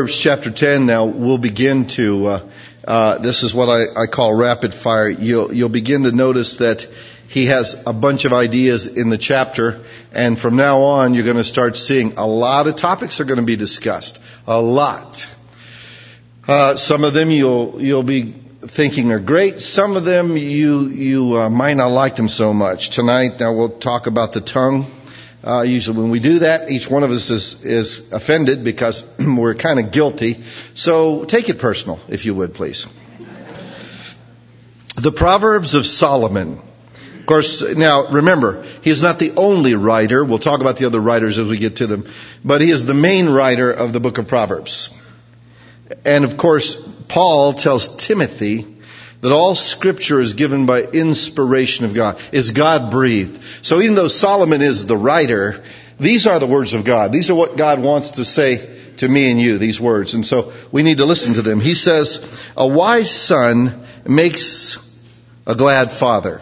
Proverbs chapter 10 now, we'll begin to, this is what I call rapid fire. You'll begin to notice that he has a bunch of ideas in the chapter, and from now on you're going to start seeing a lot of topics are going to be discussed. A lot. Some of them you'll be thinking are great. Some of them you might not like them so much. Tonight, now we'll talk about the tongue. Usually when we do that, each one of us is offended because we're kind of guilty. So take it personal, if you would, please. The Proverbs of Solomon. Of course, now remember, he is not the only writer. We'll talk about the other writers as we get to them. But he is the main writer of the book of Proverbs. And of course, Paul tells Timothy that all Scripture is given by inspiration of God, is God-breathed. So even though Solomon is the writer, these are the words of God. These are what God wants to say to me and you, these words. And so we need to listen to them. He says, a wise son makes a glad father,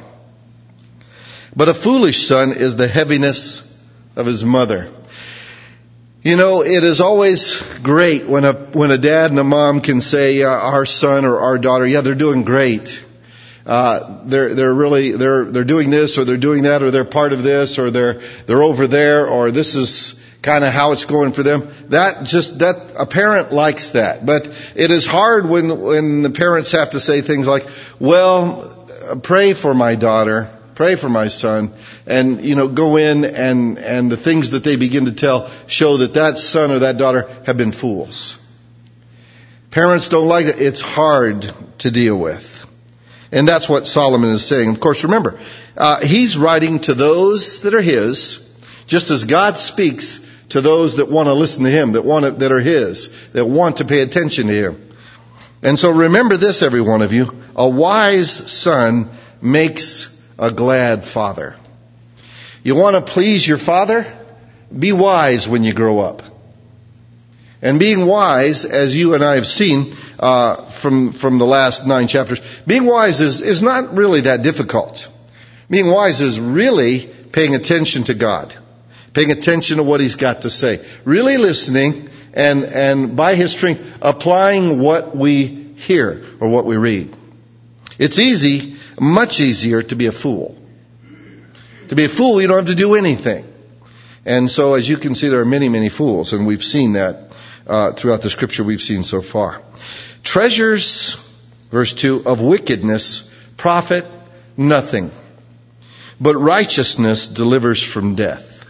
but a foolish son is the heaviness of his mother. You know, it is always great when a dad and a mom can say, our son or our daughter, yeah, they're doing great. They're doing this or they're doing that or they're part of this or they're over there or this is kind of how it's going for them. That a parent likes that. But it is hard when the parents have to say things like, well, pray for my daughter. Pray for my son, and, go in and the things that they begin to tell show that son or that daughter have been fools. Parents don't like it. It's hard to deal with. And that's what Solomon is saying. Of course, remember, he's writing to those that are his, just as God speaks to those that want to listen to him, that are his, that want to pay attention to him. And so remember this, every one of you, a wise son makes a glad father. You want to please your father? Be wise when you grow up. And being wise, as you and I have seen from the last 9 chapters, being wise is not really that difficult. Being wise is really paying attention to God, paying attention to what he's got to say, really listening and by his strength applying what we hear or what we read. It's easy, much easier to be a fool. To be a fool, you don't have to do anything. And so, as you can see, there are many, many fools, and we've seen that throughout the Scripture we've seen so far. Treasures, verse 2, of wickedness profit nothing, but righteousness delivers from death.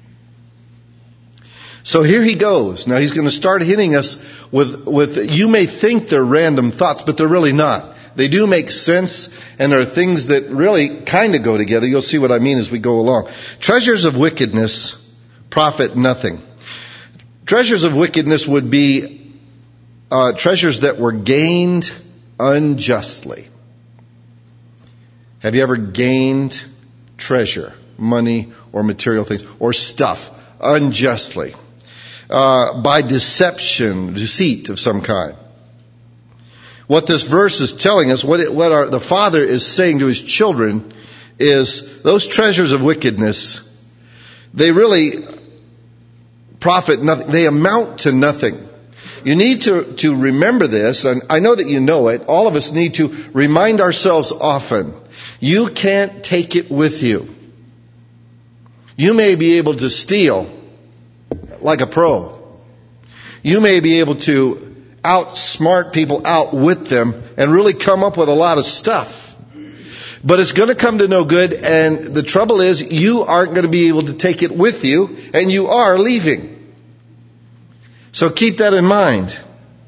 So here he goes. Now he's going to start hitting us with you may think they're random thoughts, but they're really not. They do make sense, and there are things that really kind of go together. You'll see what I mean as we go along. Treasures of wickedness profit nothing. Treasures of wickedness would be treasures that were gained unjustly. Have you ever gained treasure, money or material things, or stuff unjustly? By deception, deceit of some kind. What this verse is telling us, the Father is saying to his children, is those treasures of wickedness, they really profit nothing. They amount to nothing. You need to remember this, and I know that you know it. All of us need to remind ourselves often. You can't take it with you. You may be able to steal like a pro. You may be able to outsmart people, outwit them, and really come up with a lot of stuff. But it's going to come to no good, and the trouble is you aren't going to be able to take it with you, and you are leaving. So keep that in mind.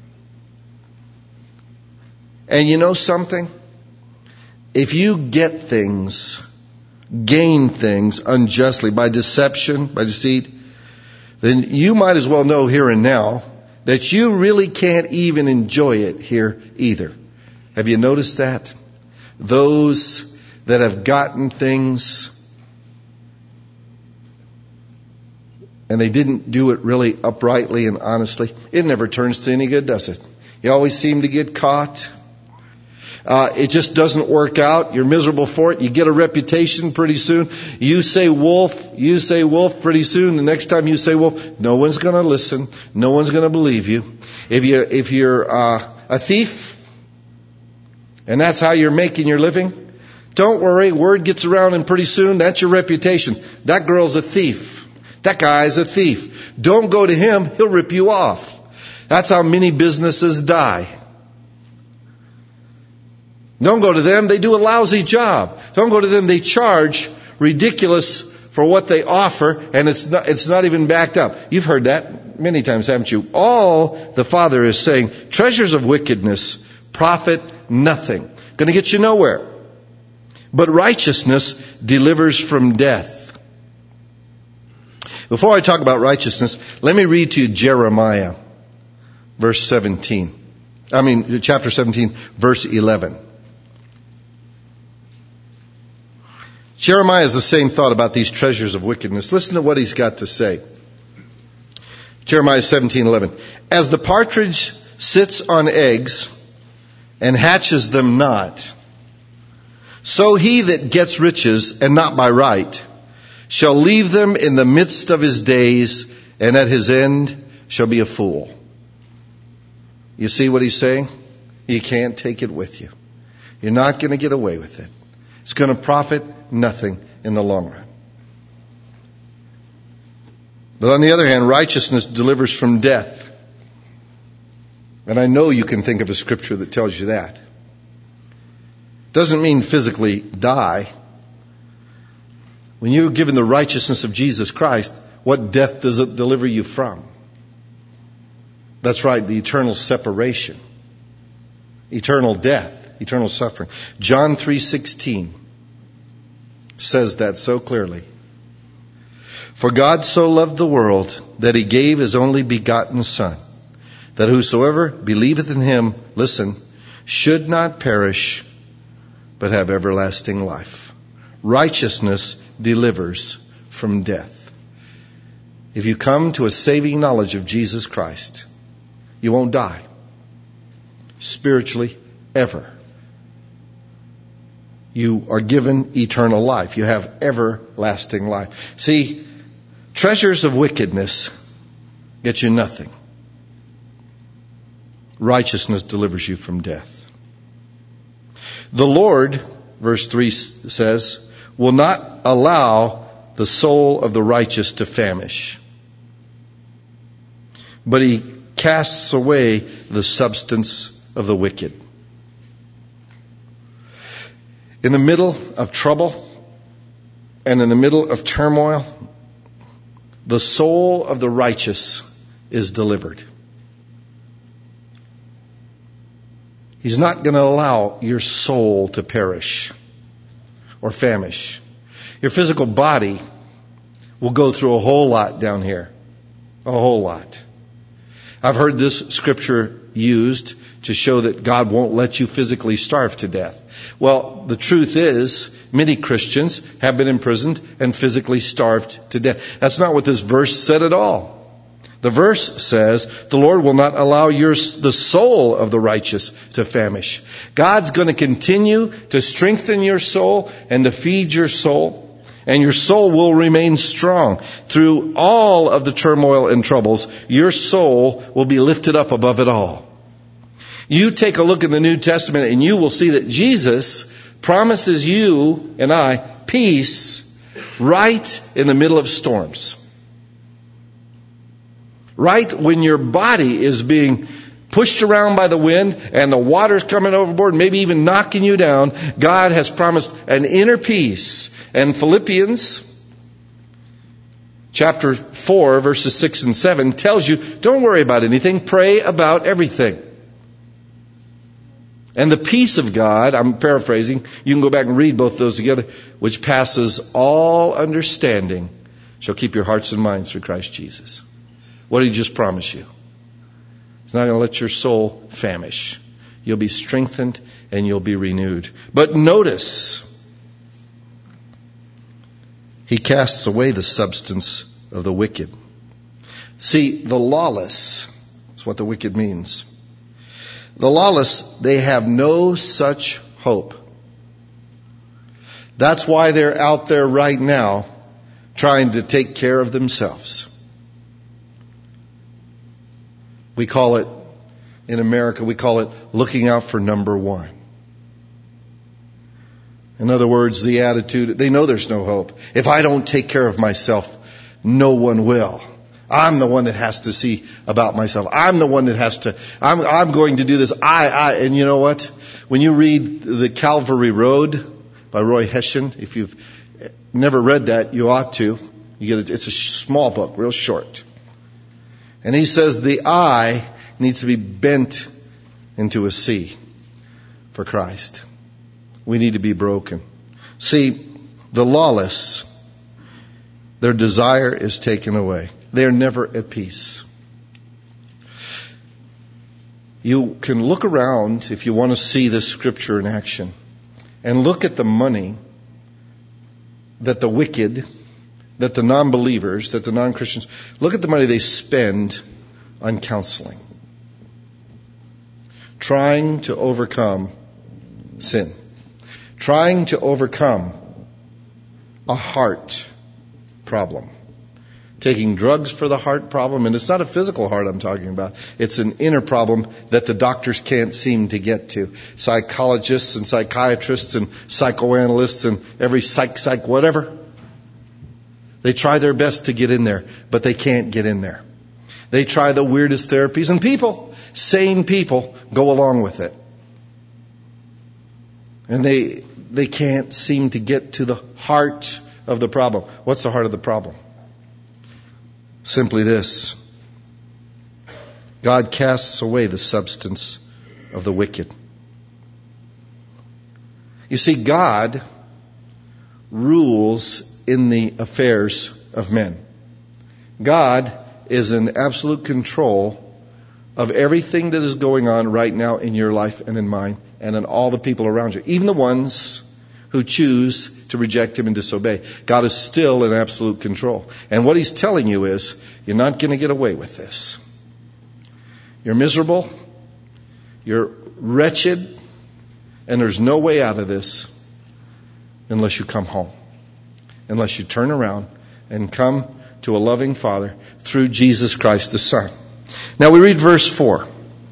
And you know something? If you get things, gain things unjustly by deception, by deceit, then you might as well know here and now that you really can't even enjoy it here either. Have you noticed that? Those that have gotten things and they didn't do it really uprightly and honestly, it never turns to any good, does it? You always seem to get caught. It just doesn't work out. You're miserable for it. You get a reputation pretty soon. You say wolf, pretty soon. The next time you say wolf, no one's going to listen. No one's going to believe you. If you're a thief, and that's how you're making your living, don't worry, word gets around and pretty soon that's your reputation. That girl's a thief. That guy's a thief. Don't go to him, he'll rip you off. That's how many businesses die. Don't go to them, they do a lousy job. Don't go to them, they charge ridiculous for what they offer, and it's not even backed up. You've heard that many times, haven't you? All the Father is saying, treasures of wickedness profit nothing. Going to get you nowhere. But righteousness delivers from death. Before I talk about righteousness, let me read to you Jeremiah, chapter 17, verse 11. Jeremiah has the same thought about these treasures of wickedness. Listen to what he's got to say. Jeremiah 17:11. As the partridge sits on eggs and hatches them not, so he that gets riches, and not by right, shall leave them in the midst of his days, and at his end shall be a fool. You see what he's saying? You can't take it with you. You're not going to get away with it. It's going to profit nothing in the long run. But on the other hand, righteousness delivers from death. And I know you can think of a scripture that tells you that. Doesn't mean physically die. When you're given the righteousness of Jesus Christ, what death does it deliver you from? That's right, the eternal separation. Eternal death, eternal suffering. John 3:16 says that so clearly. For God so loved the world that he gave his only begotten Son, that whosoever believeth in him, listen, should not perish, but have everlasting life. Righteousness delivers from death. If you come to a saving knowledge of Jesus Christ, you won't die. Spiritually, ever. You are given eternal life. You have everlasting life. See, treasures of wickedness get you nothing. Righteousness delivers you from death. The Lord, verse 3 says, will not allow the soul of the righteous to famish, but he casts away the substance of the wicked. In the middle of trouble and in the middle of turmoil, the soul of the righteous is delivered. He's not going to allow your soul to perish or famish. Your physical body will go through a whole lot down here. A whole lot. I've heard this scripture used to show that God won't let you physically starve to death. Well, the truth is, many Christians have been imprisoned and physically starved to death. That's not what this verse said at all. The verse says, the Lord will not allow the soul of the righteous to famish. God's going to continue to strengthen your soul and to feed your soul. And your soul will remain strong. Through all of the turmoil and troubles, your soul will be lifted up above it all. You take a look in the New Testament and you will see that Jesus promises you and I peace right in the middle of storms. Right when your body is being pushed around by the wind and the water's coming overboard, maybe even knocking you down, God has promised an inner peace. And Philippians chapter 4 verses 6 and 7 tells you, don't worry about anything, pray about everything. And the peace of God, I'm paraphrasing, you can go back and read both those together, which passes all understanding, shall keep your hearts and minds through Christ Jesus. What did he just promise you? He's not going to let your soul famish. You'll be strengthened and you'll be renewed. But notice, he casts away the substance of the wicked. See, the lawless is what the wicked means. The lawless, they have no such hope. That's why they're out there right now trying to take care of themselves. We call it In America, we call it looking out for number one. In other words, the attitude, they know there's no hope. If I don't take care of myself, no one will. I'm the one that has to see about myself. I'm the one that has to, I'm going to do this. And you know what? When you read The Calvary Road by Roy Hession, if you've never read that, you ought to. It's a small book, real short. And he says the I needs to be bent into a C for Christ. We need to be broken. See, the lawless, their desire is taken away. They are never at peace. You can look around if you want to see this scripture in action and look at the money that the wicked, that the non-believers, that the non-Christians, look at the money they spend on counseling, trying to overcome sin, trying to overcome a heart problem, taking drugs for the heart problem. And it's not a physical heart I'm talking about. It's an inner problem that the doctors can't seem to get to. Psychologists and psychiatrists and psychoanalysts and every psych whatever. They try their best to get in there, but they can't get in there. They try the weirdest therapies, and people, sane people, go along with it. And they can't seem to get to the heart of the problem. What's the heart of the problem? Simply this: God casts away the substance of the wicked. You see, God rules in the affairs of men. God is in absolute control of everything that is going on right now in your life and in mine and in all the people around you, even the ones who choose to reject Him and disobey. God is still in absolute control. And what He's telling you is, you're not going to get away with this. You're miserable, you're wretched, and there's no way out of this unless you come home, unless you turn around and come to a loving Father through Jesus Christ the Son. Now we read verse 4.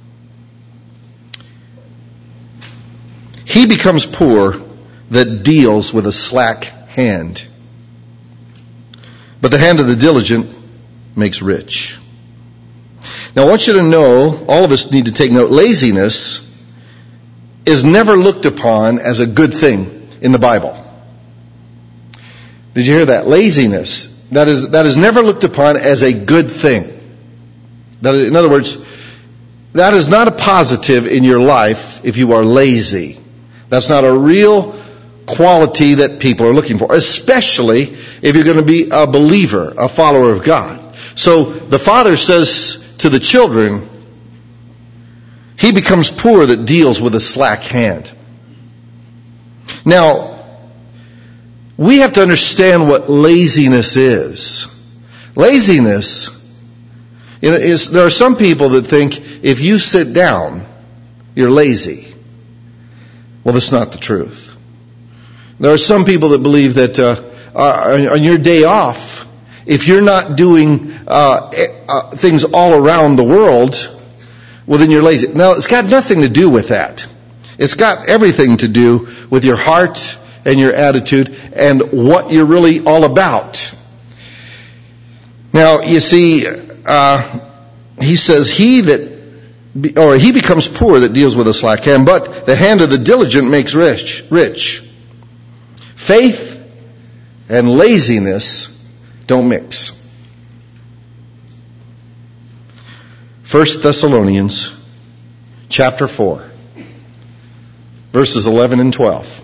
He becomes poor that deals with a slack hand, but the hand of the diligent makes rich. Now I want you to know, all of us need to take note, laziness is never looked upon as a good thing in the Bible. Did you hear that? Laziness, that is never looked upon as a good thing. That is, in other words, that is not a positive in your life if you are lazy. That's not a real quality that people are looking for, especially if you're going to be a believer, a follower of God. So the Father says to the children, he becomes poor that deals with a slack hand. Now, we have to understand what laziness is. Laziness is, there are some people that think if you sit down, you're lazy. Well, that's not the truth. There are some people that believe that on your day off, if you're not doing things all around the world, well, then you're lazy. Now, it's got nothing to do with that. It's got everything to do with your heart and your attitude and what you're really all about. Now, you see, he says, he becomes poor that deals with a slack hand, but the hand of the diligent makes rich. Faith and laziness don't mix. 1 Thessalonians chapter 4, verses 11 and 12.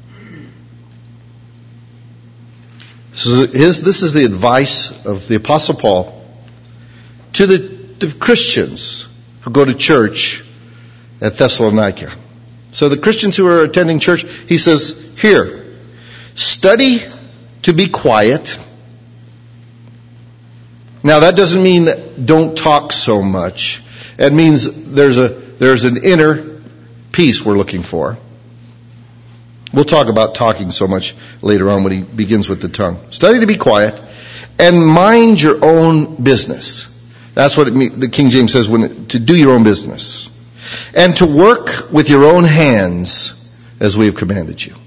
This is the advice of the Apostle Paul to the Christians who go to church at Thessalonica. So the Christians who are attending church, he says, here, study to be quiet. Now that doesn't mean that don't talk so much. It means there's an inner peace we're looking for. We'll talk about talking so much later on when he begins with the tongue. Study to be quiet and mind your own business. That's what the King James says, to do your own business. and to work with your own hands as we have commanded you,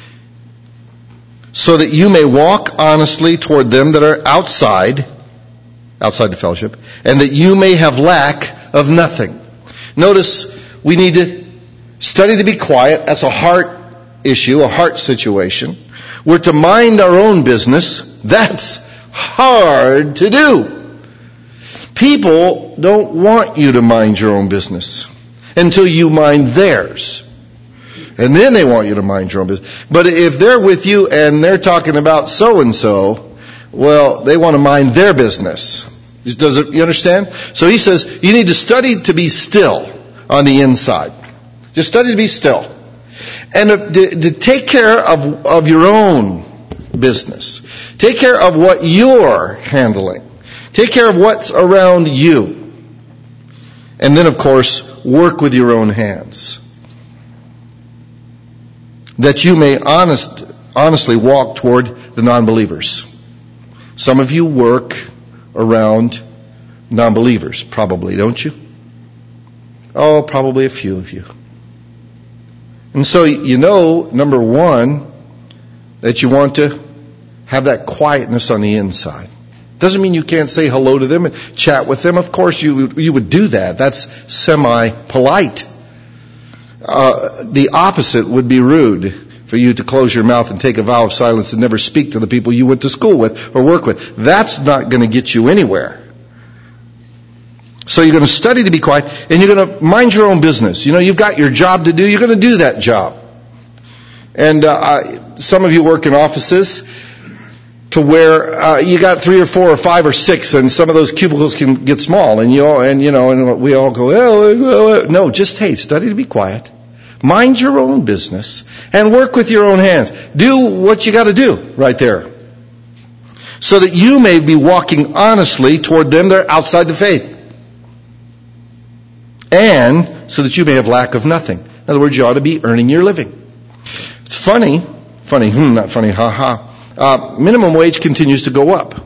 so that you may walk honestly toward them that are outside the fellowship, and that you may have lack of nothing. Notice, we need to study to be quiet. That's a heart issue, a heart situation. We're to mind our own business. That's hard to do. People don't want you to mind your own business until you mind theirs. And then they want you to mind your own business. But if they're with you and they're talking about so-and-so, well, they want to mind their business. You understand? So he says, you need to study to be still on the inside. Just study to be still. And to take care of your own business. Take care of what you're handling. Take care of what's around you. And then, of course, work with your own hands. That you may honestly walk toward the non-believers. Some of you work around non-believers, probably, don't you? Oh, probably a few of you. And so you know, number one, that you want to have that quietness on the inside. Doesn't mean you can't say hello to them and chat with them. Of course you would do that. That's semi-polite. The opposite would be rude, for you to close your mouth and take a vow of silence and never speak to the people you went to school with or work with. That's not going to get you anywhere. So you're going to study to be quiet, and you're going to mind your own business. You know, you've got your job to do. You're going to do that job. And some of you work in offices to where you got 3 or 4 or 5 or 6, and some of those cubicles can get small, and we all go, no, just study to be quiet. Mind your own business and work with your own hands. Do what you got to do right there, so that you may be walking honestly toward them that are outside the faith, and so that you may have lack of nothing. In other words, you ought to be earning your living. It's not funny, minimum wage continues to go up.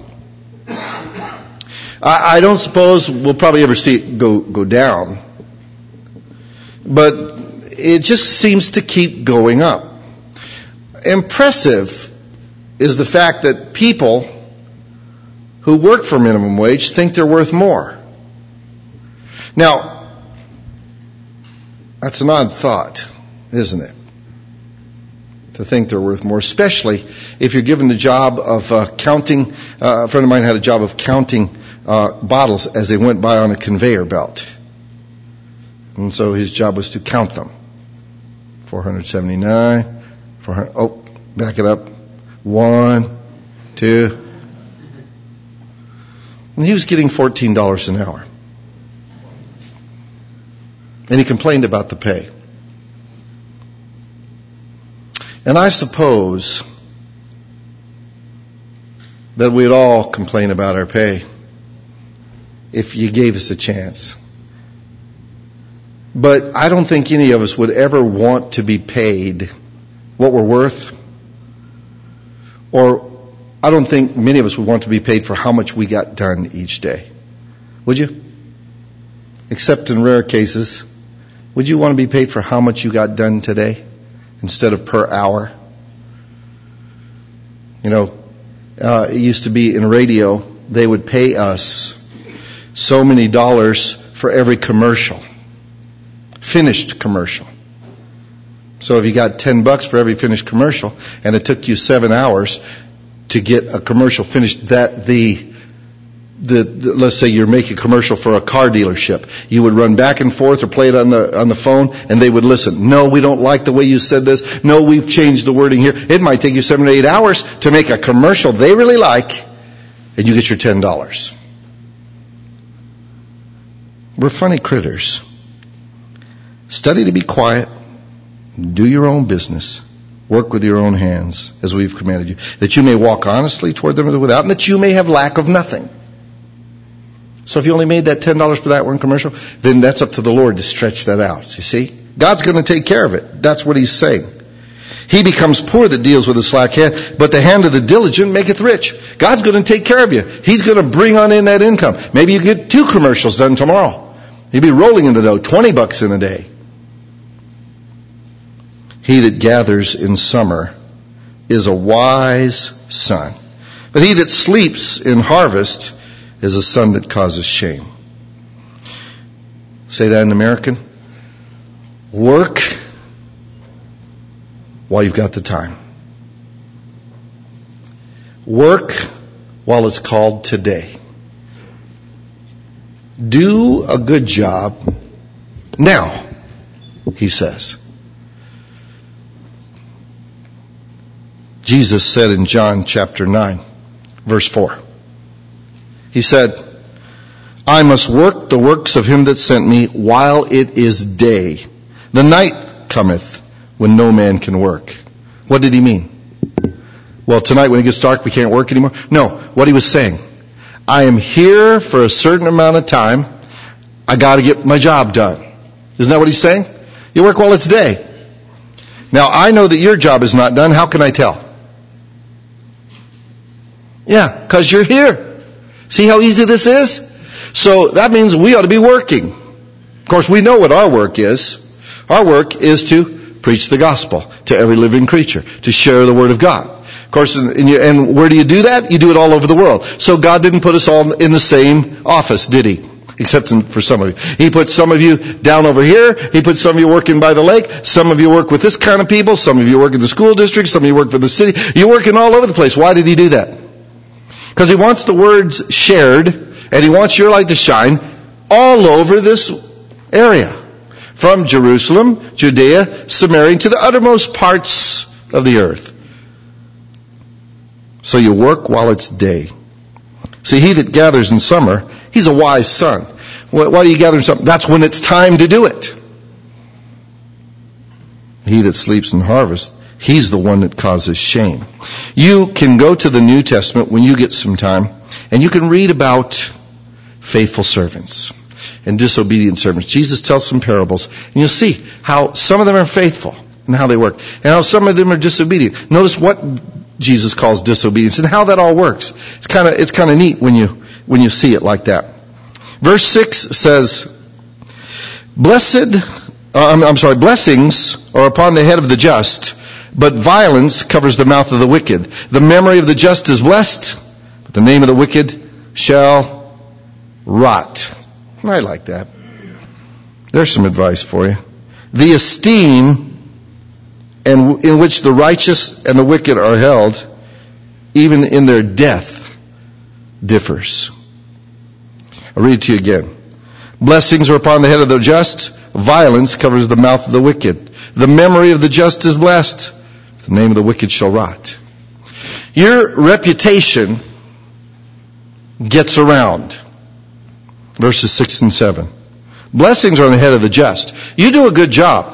I don't suppose we'll probably ever see it go down, but it just seems to keep going up. Impressive is the fact that people who work for minimum wage think they're worth more. Now, that's an odd thought, isn't it? To think they're worth more, especially if you're given the job of counting. A friend of mine had a job of counting bottles as they went by on a conveyor belt. And so his job was to count them. 479, 400, back it up. 1, 2. And he was getting $14 an hour. And he complained about the pay. And I suppose that we'd all complain about our pay if you gave us a chance. But I don't think any of us would ever want to be paid what we're worth. Or I don't think many of us would want to be paid for how much we got done each day. Would you? Except in rare cases. Would you want to be paid for how much you got done today instead of per hour? You know, it used to be in radio, they would pay us so many dollars for every commercial. Finished commercial. So if you got $10 for every finished commercial, and it took you 7 hours to get a commercial finished, that let's say you're making a commercial for a car dealership, you would run back and forth or play it on the phone, and they would listen. No, we don't like the way you said this. No, we've changed the wording here. It might take you 7 to 8 hours to make a commercial they really like, and you get your $10. We're funny critters. Study to be quiet. Do your own business. Work with your own hands, as we've commanded you, that you may walk honestly toward them without, and that you may have lack of nothing. So if you only made that $10 for that one commercial, then that's up to the Lord to stretch that out. You see? God's going to take care of it. That's what he's saying. He becomes poor that deals with a slack hand, but the hand of the diligent maketh rich. God's going to take care of you. He's going to bring on in that income. Maybe you get 2 commercials done tomorrow. You'd be rolling in the dough, $20 in a day. He that gathers in summer is a wise son. But he that sleeps in harvest is a son that causes shame. Say that in American. Work while you've got the time. Work while it's called today. Do a good job now, he says. Jesus said in John chapter 9, verse 4, he said, I must work the works of him that sent me while it is day. The night cometh when no man can work. What did he mean? Well, tonight when it gets dark, we can't work anymore? No, what he was saying, I am here for a certain amount of time. I got to get my job done. Isn't that what he's saying? You work while it's day. Now, I know that your job is not done. How can I tell? Yeah, because you're here. See how easy this is? So that means we ought to be working. Of course, we know what our work is. Our work is to preach the gospel to every living creature, to share the word of God. Of course, and where do you do that? You do it all over the world. So God didn't put us all in the same office, did he? Except for some of you. He put some of you down over here. He put some of you working by the lake. Some of you work with this kind of people. Some of you work in the school district. Some of you work for the city. You're working all over the place. Why did he do that? Because he wants the words shared, and he wants your light to shine all over this area. From Jerusalem, Judea, Samaria, to the uttermost parts of the earth. So you work while it's day. See, he that gathers in summer, he's a wise son. Why do you gather in summer? That's when it's time to do it. He that sleeps in harvest, he's the one that causes shame. You can go to the New Testament when you get some time, and you can read about faithful servants and disobedient servants. Jesus tells some parables, and you'll see how some of them are faithful and how they work, and how some of them are disobedient. Notice what Jesus calls disobedience and how that all works. It's kind of neat when you see it like that. Verse 6 says, blessings are upon the head of the just, but violence covers the mouth of the wicked. The memory of the just is blessed, but the name of the wicked shall rot. I like that. There's some advice for you. The esteem in which the righteous and the wicked are held, even in their death, differs. I'll read it to you again. Blessings are upon the head of the just. Violence covers the mouth of the wicked. The memory of the just is blessed. The name of the wicked shall rot. Your reputation gets around. Verses 6 and 7. Blessings are on the head of the just. You do a good job.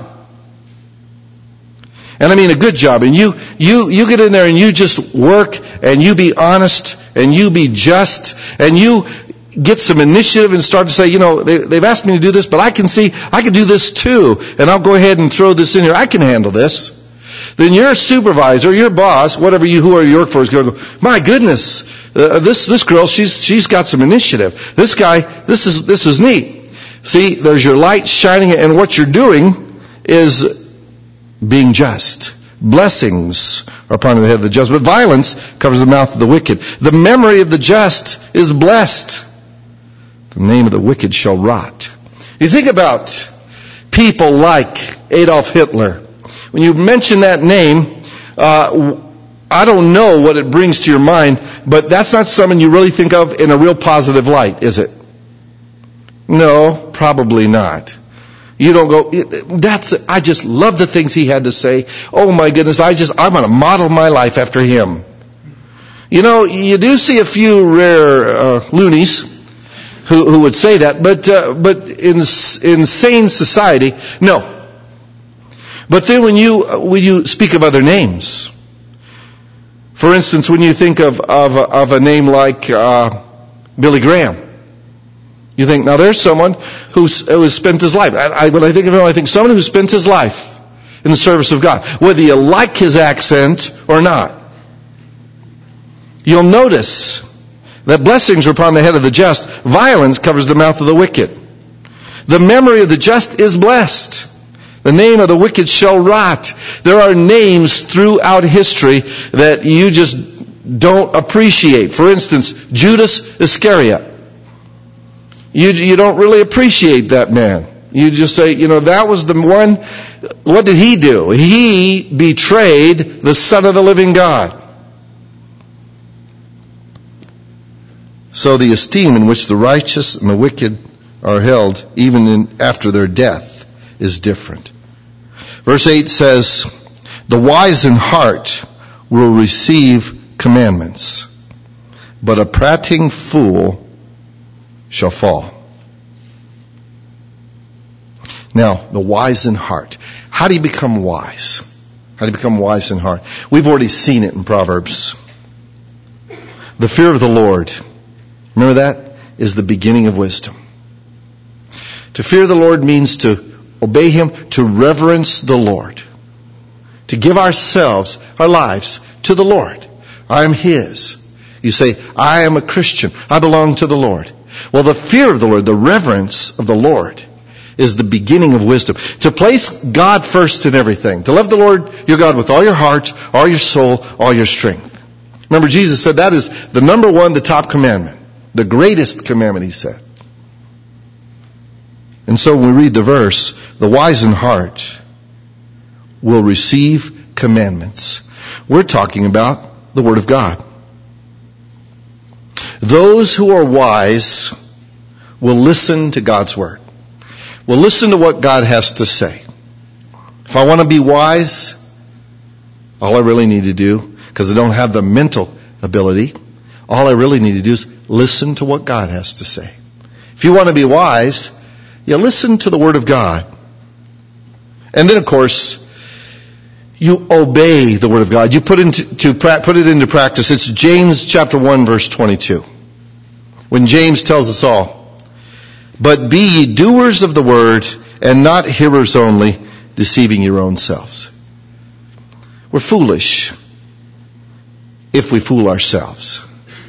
And I mean a good job. And you get in there and you just work and you be honest and you be just and you get some initiative and start to say, they've asked me to do this, but I can do this too. And I'll go ahead and throw this in here. I can handle this. Then your supervisor, your boss, whoever you work for is going to go, my goodness, this girl, she's got some initiative. This guy, this is neat. See, there's your light shining, and what you're doing is being just. Blessings are upon the head of the just, but violence covers the mouth of the wicked. The memory of the just is blessed. The name of the wicked shall rot. You think about people like Adolf Hitler. When you mention that name, I don't know what it brings to your mind, but that's not someone you really think of in a real positive light, is it? No, probably not. You don't go, I just love the things he had to say. Oh my goodness, I'm going to model my life after him. You do see a few rare loonies who would say that, but in sane society, no. But then when you speak of other names, for instance, when you think of a name like Billy Graham, you think, now there's someone who spent his life. When I think of him, I think someone who spent his life in the service of God, whether you like his accent or not. You'll notice that blessings are upon the head of the just. Violence covers the mouth of the wicked. The memory of the just is blessed. The name of the wicked shall rot. There are names throughout history that you just don't appreciate. For instance, Judas Iscariot. You don't really appreciate that man. You just say, that was the one. What did he do? He betrayed the Son of the living God. So the esteem in which the righteous and the wicked are held, even after their death, is different. Verse 8 says, the wise in heart will receive commandments, but a prating fool shall fall. Now, the wise in heart. How do you become wise? How do you become wise in heart? We've already seen it in Proverbs. The fear of the Lord, remember that, is the beginning of wisdom. To fear the Lord means to obey Him, to reverence the Lord. To give ourselves, our lives, to the Lord. I am His. You say, I am a Christian. I belong to the Lord. Well, the fear of the Lord, the reverence of the Lord, is the beginning of wisdom. To place God first in everything. To love the Lord your God with all your heart, all your soul, all your strength. Remember, Jesus said that is the number one, the top commandment. The greatest commandment, He said. And so when we read the verse, the wise in heart will receive commandments. We're talking about the Word of God. Those who are wise will listen to God's Word. Will listen to what God has to say. If I want to be wise, all I really need to do, because I don't have the mental ability, all I really need to do is listen to what God has to say. If you want to be wise, you listen to the Word of God. And then, of course, you obey the Word of God. You put it into practice. It's James chapter 1, verse 22. When James tells us all, but be ye doers of the word, and not hearers only, deceiving your own selves. We're foolish if we fool ourselves.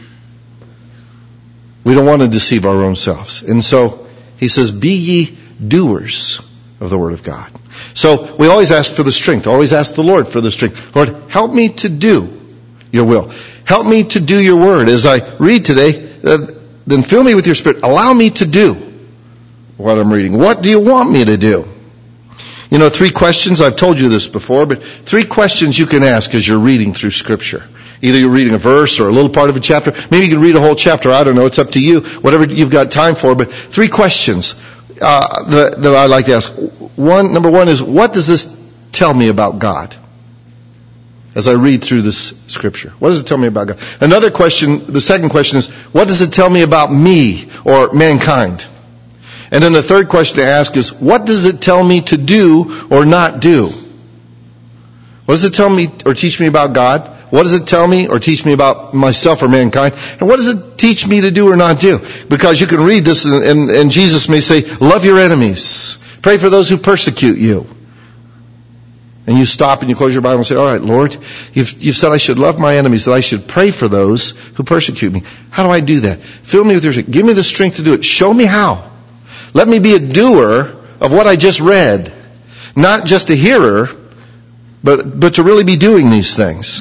We don't want to deceive our own selves. And so, he says, be ye doers of the word of God. So, we always ask for the strength. Always ask the Lord for the strength. Lord, help me to do your will. Help me to do your word. As I read today, then fill me with your Spirit. Allow me to do what I'm reading. What do you want me to do? 3 questions. I've told you this before, but 3 questions you can ask as you're reading through Scripture. Either you're reading a verse or a little part of a chapter. Maybe you can read a whole chapter. I don't know. It's up to you. Whatever you've got time for. But 3 questions that I like to ask. Number one is, what does this tell me about God? As I read through this Scripture. What does it tell me about God? Another question, the second question is, what does it tell me about me or mankind? And then the third question to ask is, what does it tell me to do or not do? What does it tell me or teach me about God? What does it tell me or teach me about myself or mankind? And what does it teach me to do or not do? Because you can read this and Jesus may say, love your enemies. Pray for those who persecute you. And you stop and you close your Bible and say, all right, Lord, you've said I should love my enemies, that I should pray for those who persecute me. How do I do that? Fill me with your strength. Give me the strength to do it. Show me how. Let me be a doer of what I just read. Not just a hearer, but to really be doing these things.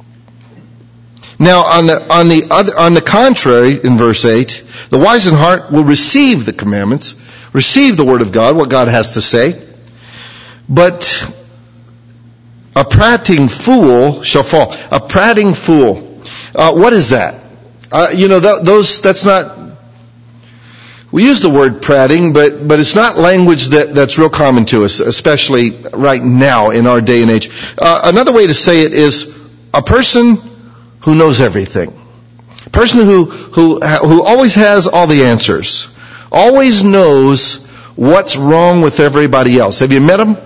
Now, on the contrary, in verse 8, the wise in heart will receive the commandments, receive the Word of God, what God has to say, but a prating fool shall fall. A prating fool. What is that? That's not. We use the word prating, but it's not language that's real common to us, especially right now in our day and age. Another way to say it is a person who knows everything. A person who always has all the answers. Always knows what's wrong with everybody else. Have you met them?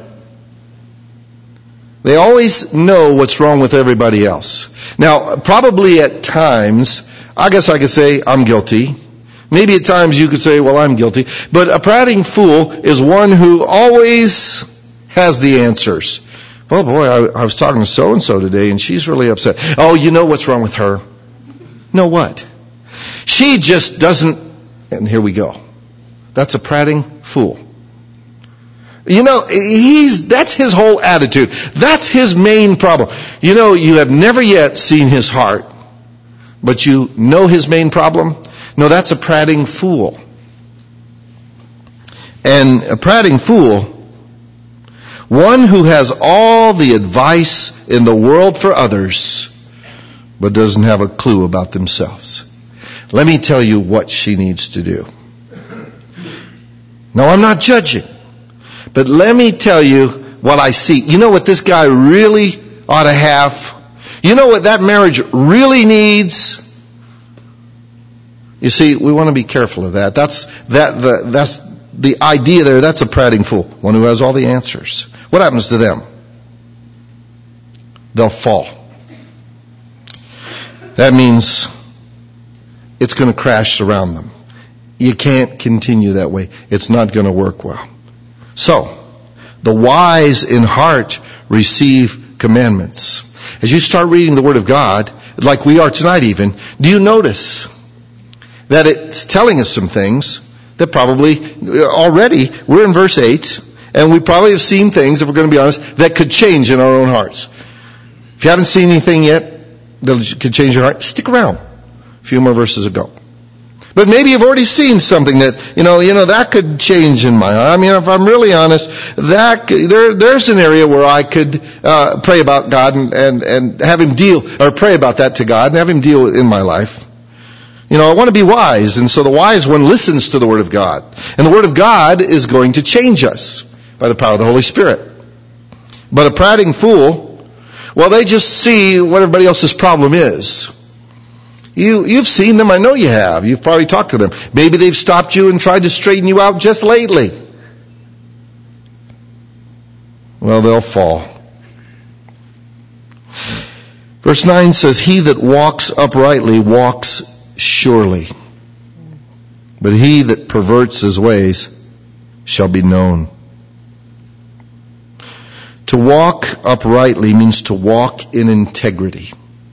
They always know what's wrong with everybody else. Now, probably at times, I guess I could say I'm guilty. Maybe at times you could say, well, I'm guilty. But a prating fool is one who always has the answers. Oh boy, I was talking to so-and-so today and she's really upset. Oh, you know what's wrong with her? No, what? She just doesn't, and here we go. That's a prating fool. You know, that's his whole attitude. That's his main problem. You know, you have never yet seen his heart, but you know his main problem? No, that's a prating fool. And a prating fool, one who has all the advice in the world for others, but doesn't have a clue about themselves. Let me tell you what she needs to do. Now, I'm not judging, but let me tell you what I see. You know what this guy really ought to have? You know what that marriage really needs? You see, we want to be careful of that. That's the idea there. That's a prating fool, one who has all the answers. What happens to them? They'll fall. That means it's going to crash around them. You can't continue that way. It's not going to work well. So, the wise in heart receive commandments. As you start reading the Word of God, like we are tonight even, do you notice that it's telling us some things that probably already, we're in verse 8, and we probably have seen things, if we're going to be honest, that could change in our own hearts. If you haven't seen anything yet that could change your heart, stick around. A few more verses ago. But maybe you've already seen something that, that could change in my heart. I mean, if I'm really honest, there's an area where I could pray about God and have Him deal, or pray about that to God and have Him deal in my life. I want to be wise, and so the wise one listens to the Word of God. And the Word of God is going to change us by the power of the Holy Spirit. But a prating fool, well, they just see what everybody else's problem is. You've seen them, I know you have. You've probably talked to them. Maybe they've stopped you and tried to straighten you out just lately. Well, they'll fall. Verse 9 says, "He that walks uprightly walks surely, but he that perverts his ways shall be known." To walk uprightly means to walk in integrity.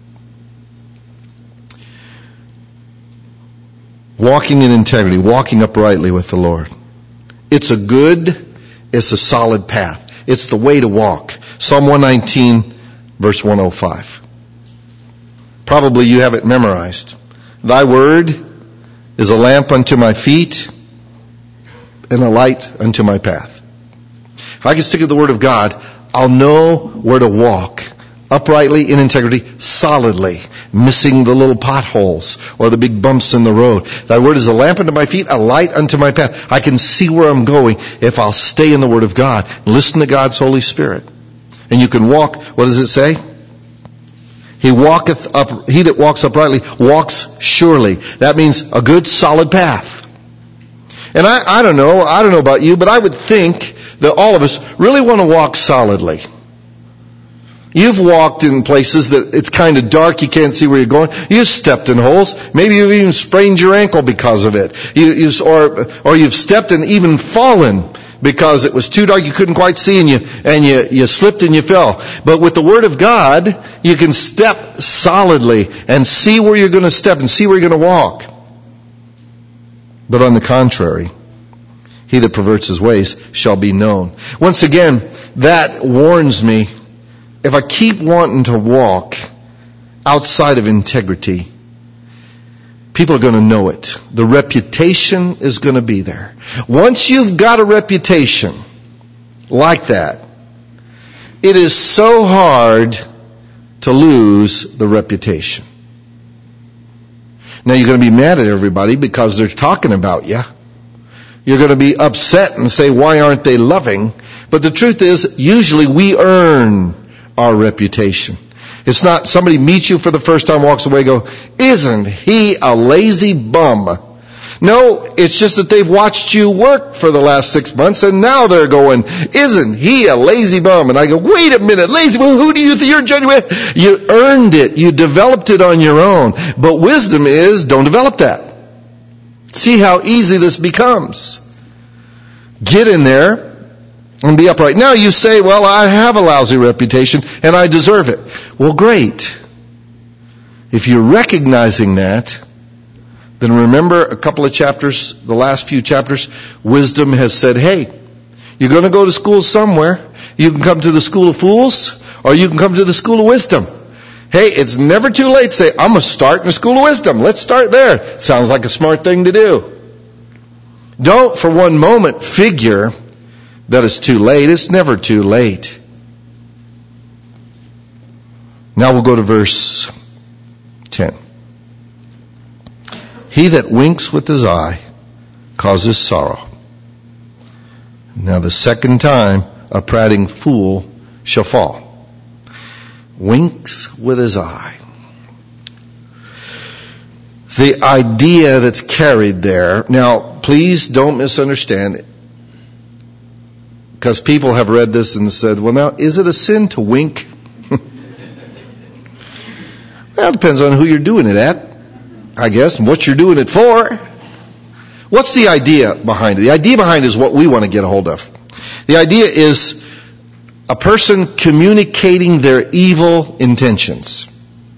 Walking in integrity, walking uprightly with the Lord. It's a solid path. It's the way to walk. Psalm 119, verse 105. Probably you have it memorized. "Thy word is a lamp unto my feet and a light unto my path." If I can stick to the Word of God, I'll know where to walk. Uprightly, in integrity, solidly, missing the little potholes or the big bumps in the road. "Thy word is a lamp unto my feet, a light unto my path." I can see where I'm going if I'll stay in the Word of God. Listen to God's Holy Spirit. And you can walk, what does it say? He that walks uprightly walks surely. That means a good solid path. And I don't know about you, but I would think that all of us really want to walk solidly. You've walked in places that it's kind of dark, you can't see where you're going. You've stepped in holes. Maybe you've even sprained your ankle because of it. Or you've stepped and even fallen because it was too dark, you couldn't quite see, and you slipped and you fell. But with the Word of God, you can step solidly and see where you're going to step and see where you're going to walk. But on the contrary, he that perverts his ways shall be known. Once again, that warns me, if I keep wanting to walk outside of integrity, people are going to know it. The reputation is going to be there. Once you've got a reputation like that, it is so hard to lose the reputation. Now you're going to be mad at everybody because they're talking about you. You're going to be upset and say, why aren't they loving? But the truth is, usually we earn our reputation. It's not somebody meets you for the first time, walks away, go, "Isn't he a lazy bum?" No, it's just that they've watched you work for the last 6 months and now they're going, "Isn't he a lazy bum?" And I go, "Wait a minute, lazy bum, who do you think you're judging with?" You earned it. You developed it on your own. But wisdom is, don't develop that. See how easy this becomes. Get in there and be upright. Now you say, "Well, I have a lousy reputation and I deserve it." Well, great. If you're recognizing that, then remember a couple of chapters, the last few chapters, wisdom has said, hey, you're going to go to school somewhere. You can come to the school of fools, or you can come to the school of wisdom. Hey, it's never too late to say, I'm going to start in the school of wisdom. Let's start there. Sounds like a smart thing to do. Don't for one moment figure that it's too late. It's never too late. Now we'll go to verse 10. He that winks with his eye causes sorrow. Now the second time a prating fool shall fall. Winks with his eye. The idea that's carried there, now please don't misunderstand it, because people have read this and said, well now, is it a sin to wink? Well, it depends on who you're doing it at, I guess, and what you're doing it for. What's the idea behind it? The idea behind it is what we want to get a hold of. The idea is a person communicating their evil intentions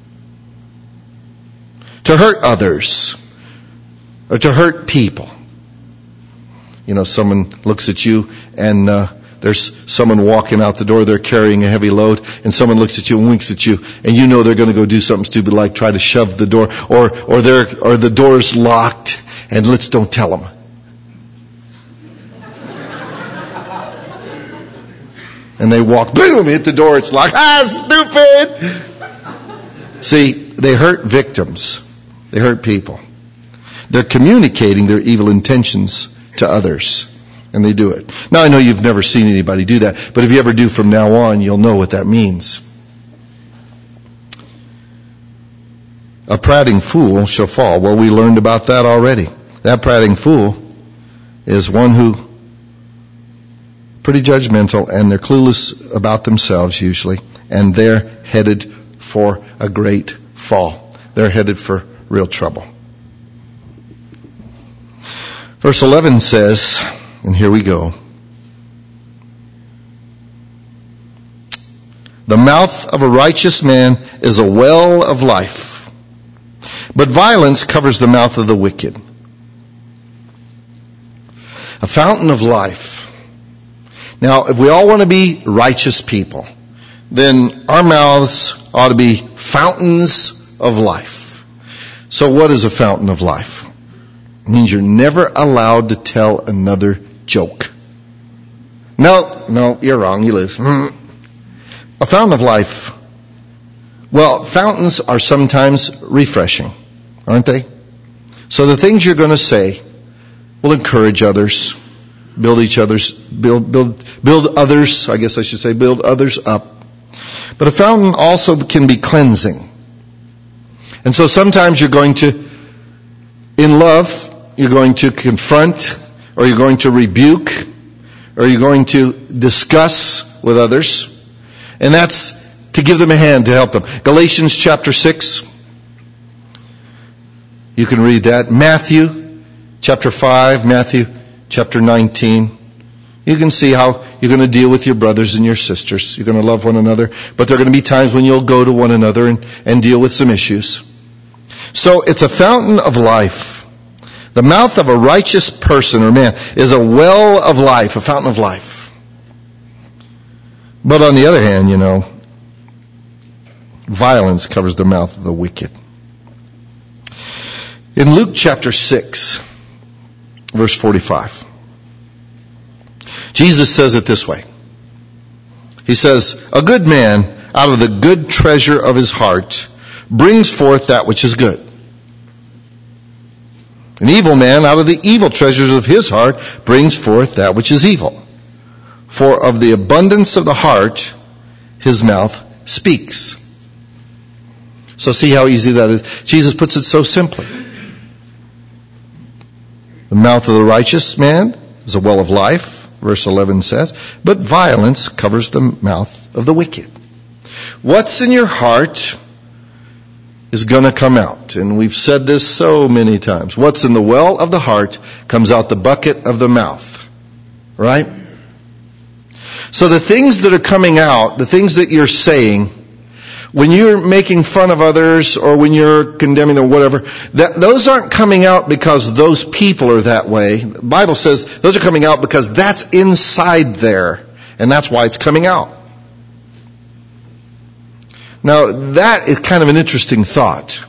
to hurt others or to hurt people. You know, someone looks at you and there's someone walking out the door, they're carrying a heavy load, and someone looks at you and winks at you, and you know they're going to go do something stupid like try to shove the door, or the door's locked, and don't tell them. And they walk, boom, hit the door, it's locked. Stupid! See, they hurt victims. They hurt people. They're communicating their evil intentions to others. And they do it. Now, I know you've never seen anybody do that, but if you ever do from now on, you'll know what that means. A prating fool shall fall. Well, we learned about that already. That prating fool is one who pretty judgmental, and they're clueless about themselves usually, and they're headed for a great fall. They're headed for real trouble. Verse 11 says, and here we go, the mouth of a righteous man is a well of life, but violence covers the mouth of the wicked. A fountain of life. Now, if we all want to be righteous people, then our mouths ought to be fountains of life. So what is a fountain of life? It means you're never allowed to tell another joke. No, you're wrong. You lose. A fountain of life. Well, fountains are sometimes refreshing, aren't they? So the things you're going to say will encourage others, build others, I guess I should say, build others up. But a fountain also can be cleansing. And so sometimes you're going to, in love, you're going to confront, or you're going to rebuke, or you're going to discuss with others. And that's to give them a hand to help them. Galatians chapter 6. You can read that. Matthew chapter 5, Matthew chapter 19. You can see how you're going to deal with your brothers and your sisters. You're going to love one another. But there are going to be times when you'll go to one another and deal with some issues. So it's a fountain of life. The mouth of a righteous person or man is a well of life, a fountain of life. But on the other hand, violence covers the mouth of the wicked. In Luke chapter 6, verse 45, Jesus says it this way. He says, a good man out of the good treasure of his heart brings forth that which is good. An evil man out of the evil treasures of his heart brings forth that which is evil. For of the abundance of the heart, his mouth speaks. So see how easy that is. Jesus puts it so simply. The mouth of the righteous man is a well of life, verse 11 says, but violence covers the mouth of the wicked. What's in your heart is going to come out. And we've said this so many times. What's in the well of the heart comes out the bucket of the mouth. Right? So the things that are coming out, the things that you're saying, when you're making fun of others or when you're condemning them or whatever, those aren't coming out because those people are that way. The Bible says those are coming out because that's inside there, and that's why it's coming out. Now, that is kind of an interesting thought.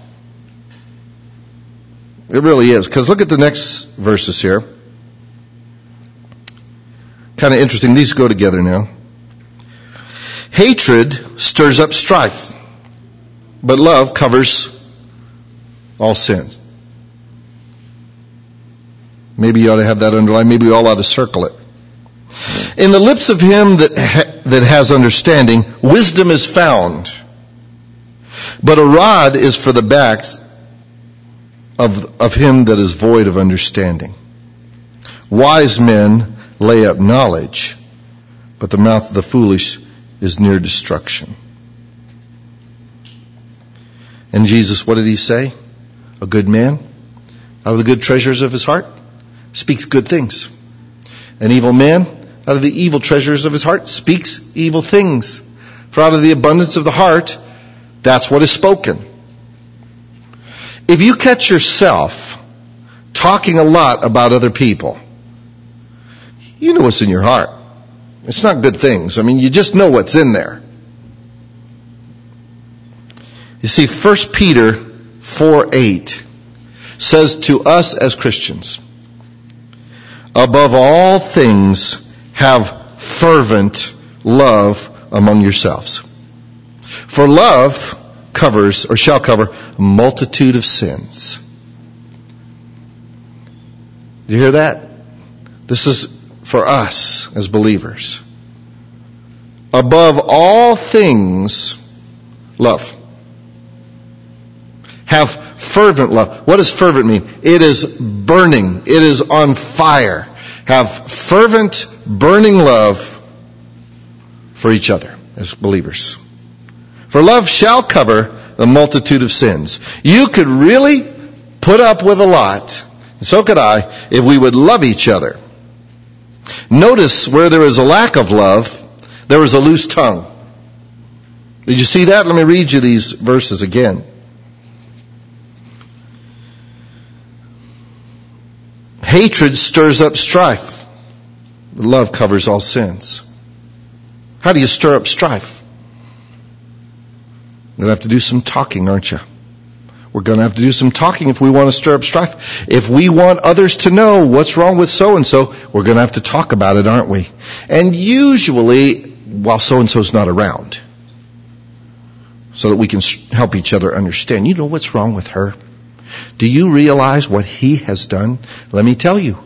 It really is, because look at the next verses here. Kind of interesting. These go together now. Hatred stirs up strife, but love covers all sins. Maybe you ought to have that underlined. Maybe we all ought to circle it. In the lips of him that has understanding, wisdom is found, but a rod is for the back of him that is void of understanding. Wise men lay up knowledge, but the mouth of the foolish is near destruction. And Jesus, what did he say? A good man, out of the good treasures of his heart, speaks good things. An evil man, out of the evil treasures of his heart, speaks evil things. For out of the abundance of the heart, that's what is spoken. If you catch yourself talking a lot about other people, you know what's in your heart. It's not good things. I mean, you just know what's in there. You see, 1 Peter 4:8 says to us as Christians, above all things, have fervent love among yourselves. For love covers, or shall cover, a multitude of sins. Do you hear that? This is for us as believers. Above all things, love. Have fervent love. What does fervent mean? It is burning. It is on fire. Have fervent, burning love for each other as believers. For love shall cover the multitude of sins. You could really put up with a lot, and so could I, if we would love each other. Notice where there is a lack of love, there is a loose tongue. Did you see that? Let me read you these verses again. Hatred stirs up strife. Love covers all sins. How do you stir up strife? You're going to have to do some talking, aren't you? We're going to have to do some talking if we want to stir up strife. If we want others to know what's wrong with so-and-so, we're going to have to talk about it, aren't we? And usually, while so-and-so's not around, so that we can help each other understand. You know what's wrong with her? Do you realize what he has done? Let me tell you.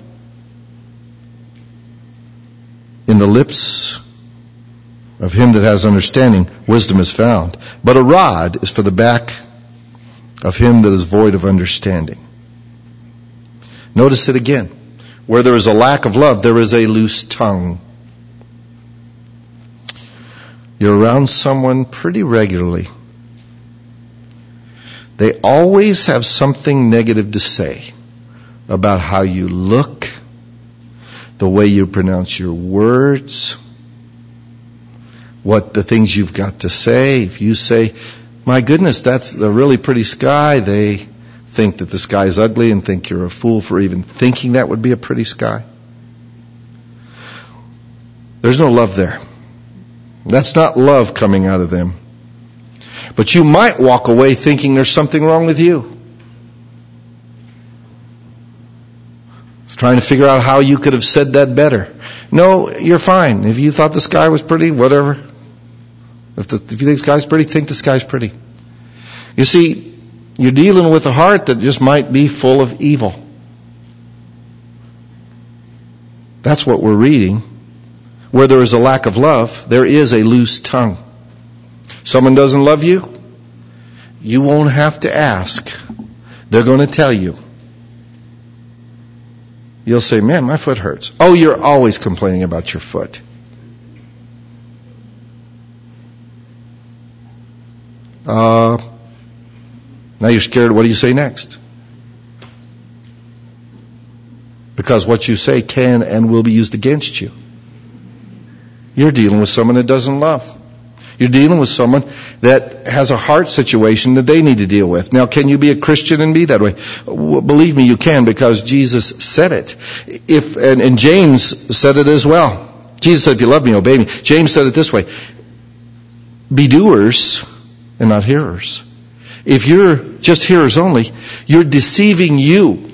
In the lips of him that has understanding, wisdom is found. But a rod is for the back of him that is void of understanding. Notice it again. Where there is a lack of love, there is a loose tongue. You're around someone pretty regularly. They always have something negative to say about how you look, the way you pronounce your words, what the things you've got to say. If you say, my goodness, that's a really pretty sky, they think that the sky is ugly and think you're a fool for even thinking that would be a pretty sky. There's no love there. That's not love coming out of them. But you might walk away thinking there's something wrong with you. Trying to figure out how you could have said that better. No, you're fine. If you thought the sky was pretty, whatever. If you think the sky's pretty, think the sky's pretty. You see, you're dealing with a heart that just might be full of evil. That's what we're reading. Where there is a lack of love, there is a loose tongue. Someone doesn't love you, you won't have to ask. They're going to tell you. You'll say, man, my foot hurts. Oh, you're always complaining about your foot. Now you're scared. What do you say next? Because what you say can and will be used against you. You're dealing with someone that doesn't love. You're dealing with someone that has a heart situation that they need to deal with. Now, can you be a Christian and be that way? Well, believe me, you can, because Jesus said it. And James said it as well. Jesus said, if you love me, obey me. James said it this way: be doers and not hearers. If you're just hearers only, you're deceiving you.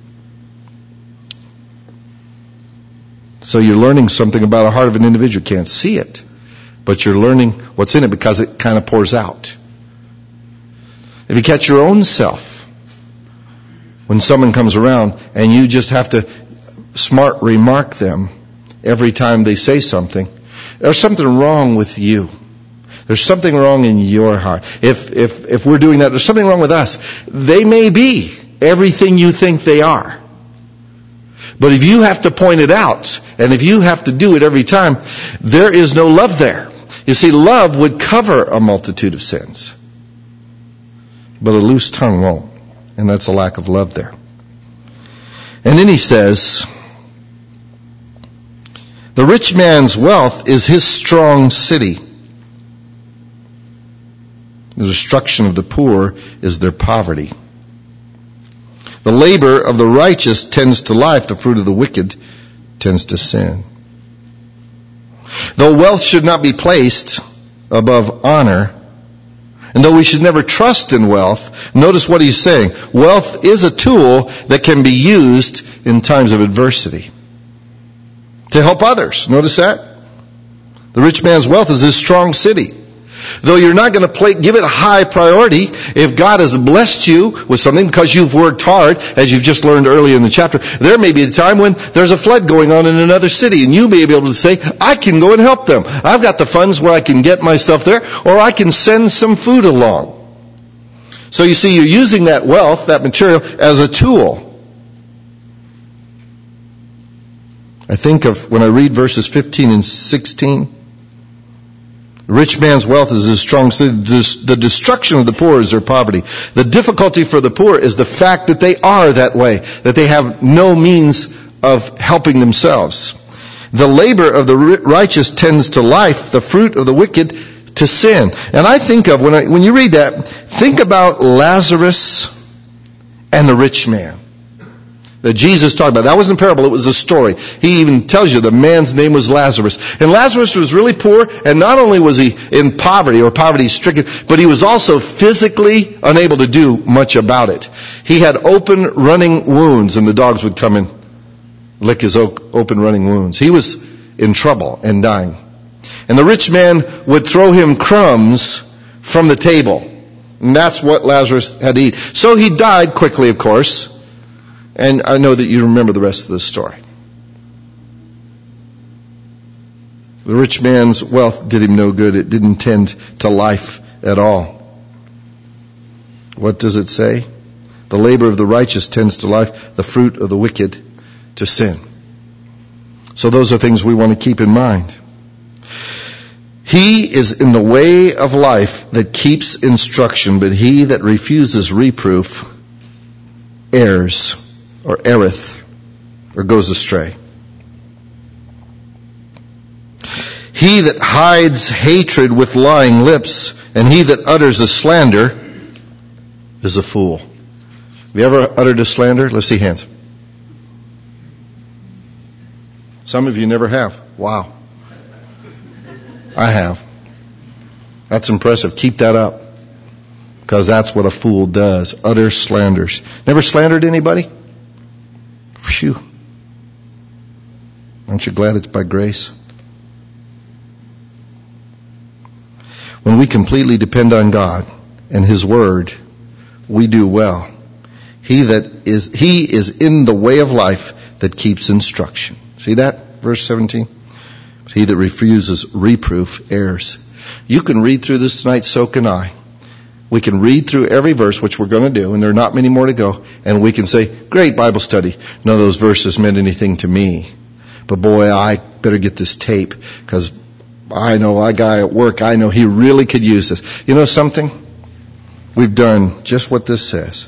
So you're learning something about the heart of an individual. You can't see it, but you're learning what's in it because it kind of pours out. If you catch your own self when someone comes around and you just have to smart remark them every time they say something, there's something wrong with you. There's something wrong in your heart. If we're doing that, there's something wrong with us. They may be everything you think they are. But if you have to point it out, and if you have to do it every time, there is no love there. You see, love would cover a multitude of sins. But a loose tongue won't. And that's a lack of love there. And then he says, the rich man's wealth is his strong city. The destruction of the poor is their poverty. The labor of the righteous tends to life. The fruit of the wicked tends to sin. Though wealth should not be placed above honor, and though we should never trust in wealth, notice what he's saying. Wealth is a tool that can be used in times of adversity to help others. Notice that? The rich man's wealth is his strong city. Though you're not going to give it a high priority, if God has blessed you with something because you've worked hard, as you've just learned earlier in the chapter, there may be a time when there's a flood going on in another city, and you may be able to say, I can go and help them. I've got the funds where I can get my stuff there, or I can send some food along. So you see, you're using that wealth, that material, as a tool. I think of when I read verses 15 and 16, the rich man's wealth is his strong city. The destruction of the poor is their poverty. The difficulty for the poor is the fact that they are that way, that they have no means of helping themselves. The labor of the righteous tends to life, the fruit of the wicked to sin. And I think of, when you read that, think about Lazarus and the rich man that Jesus talked about. That wasn't a parable, it was a story. He even tells you the man's name was Lazarus. And Lazarus was really poor, and not only was he in poverty or poverty-stricken, but he was also physically unable to do much about it. He had open running wounds, and the dogs would come and lick his open running wounds. He was in trouble and dying. And the rich man would throw him crumbs from the table. And that's what Lazarus had to eat. So he died quickly, of course. And I know that you remember the rest of the story. The rich man's wealth did him no good. It didn't tend to life at all. What does it say? The labor of the righteous tends to life, the fruit of the wicked to sin. So those are things we want to keep in mind. He is in the way of life that keeps instruction, but he that refuses reproof errs, or erreth, or goes astray. He that hides hatred with lying lips, and he that utters a slander is a fool. Have you ever uttered a slander? Let's see hands. Some of you never have. Wow. I have. That's impressive. Keep that up. Because that's what a fool does. Utter slanders. Never slandered anybody? Phew. Aren't you glad it's by grace? When we completely depend on God and His Word, we do well. He is in the way of life that keeps instruction. See that? Verse 17. He that refuses reproof errs. You can read through this tonight, so can I. We can read through every verse, which we're going to do, and there are not many more to go, and we can say, great Bible study. None of those verses meant anything to me. But boy, I better get this tape, because I know a guy at work, I know he really could use this. You know something? We've done just what this says.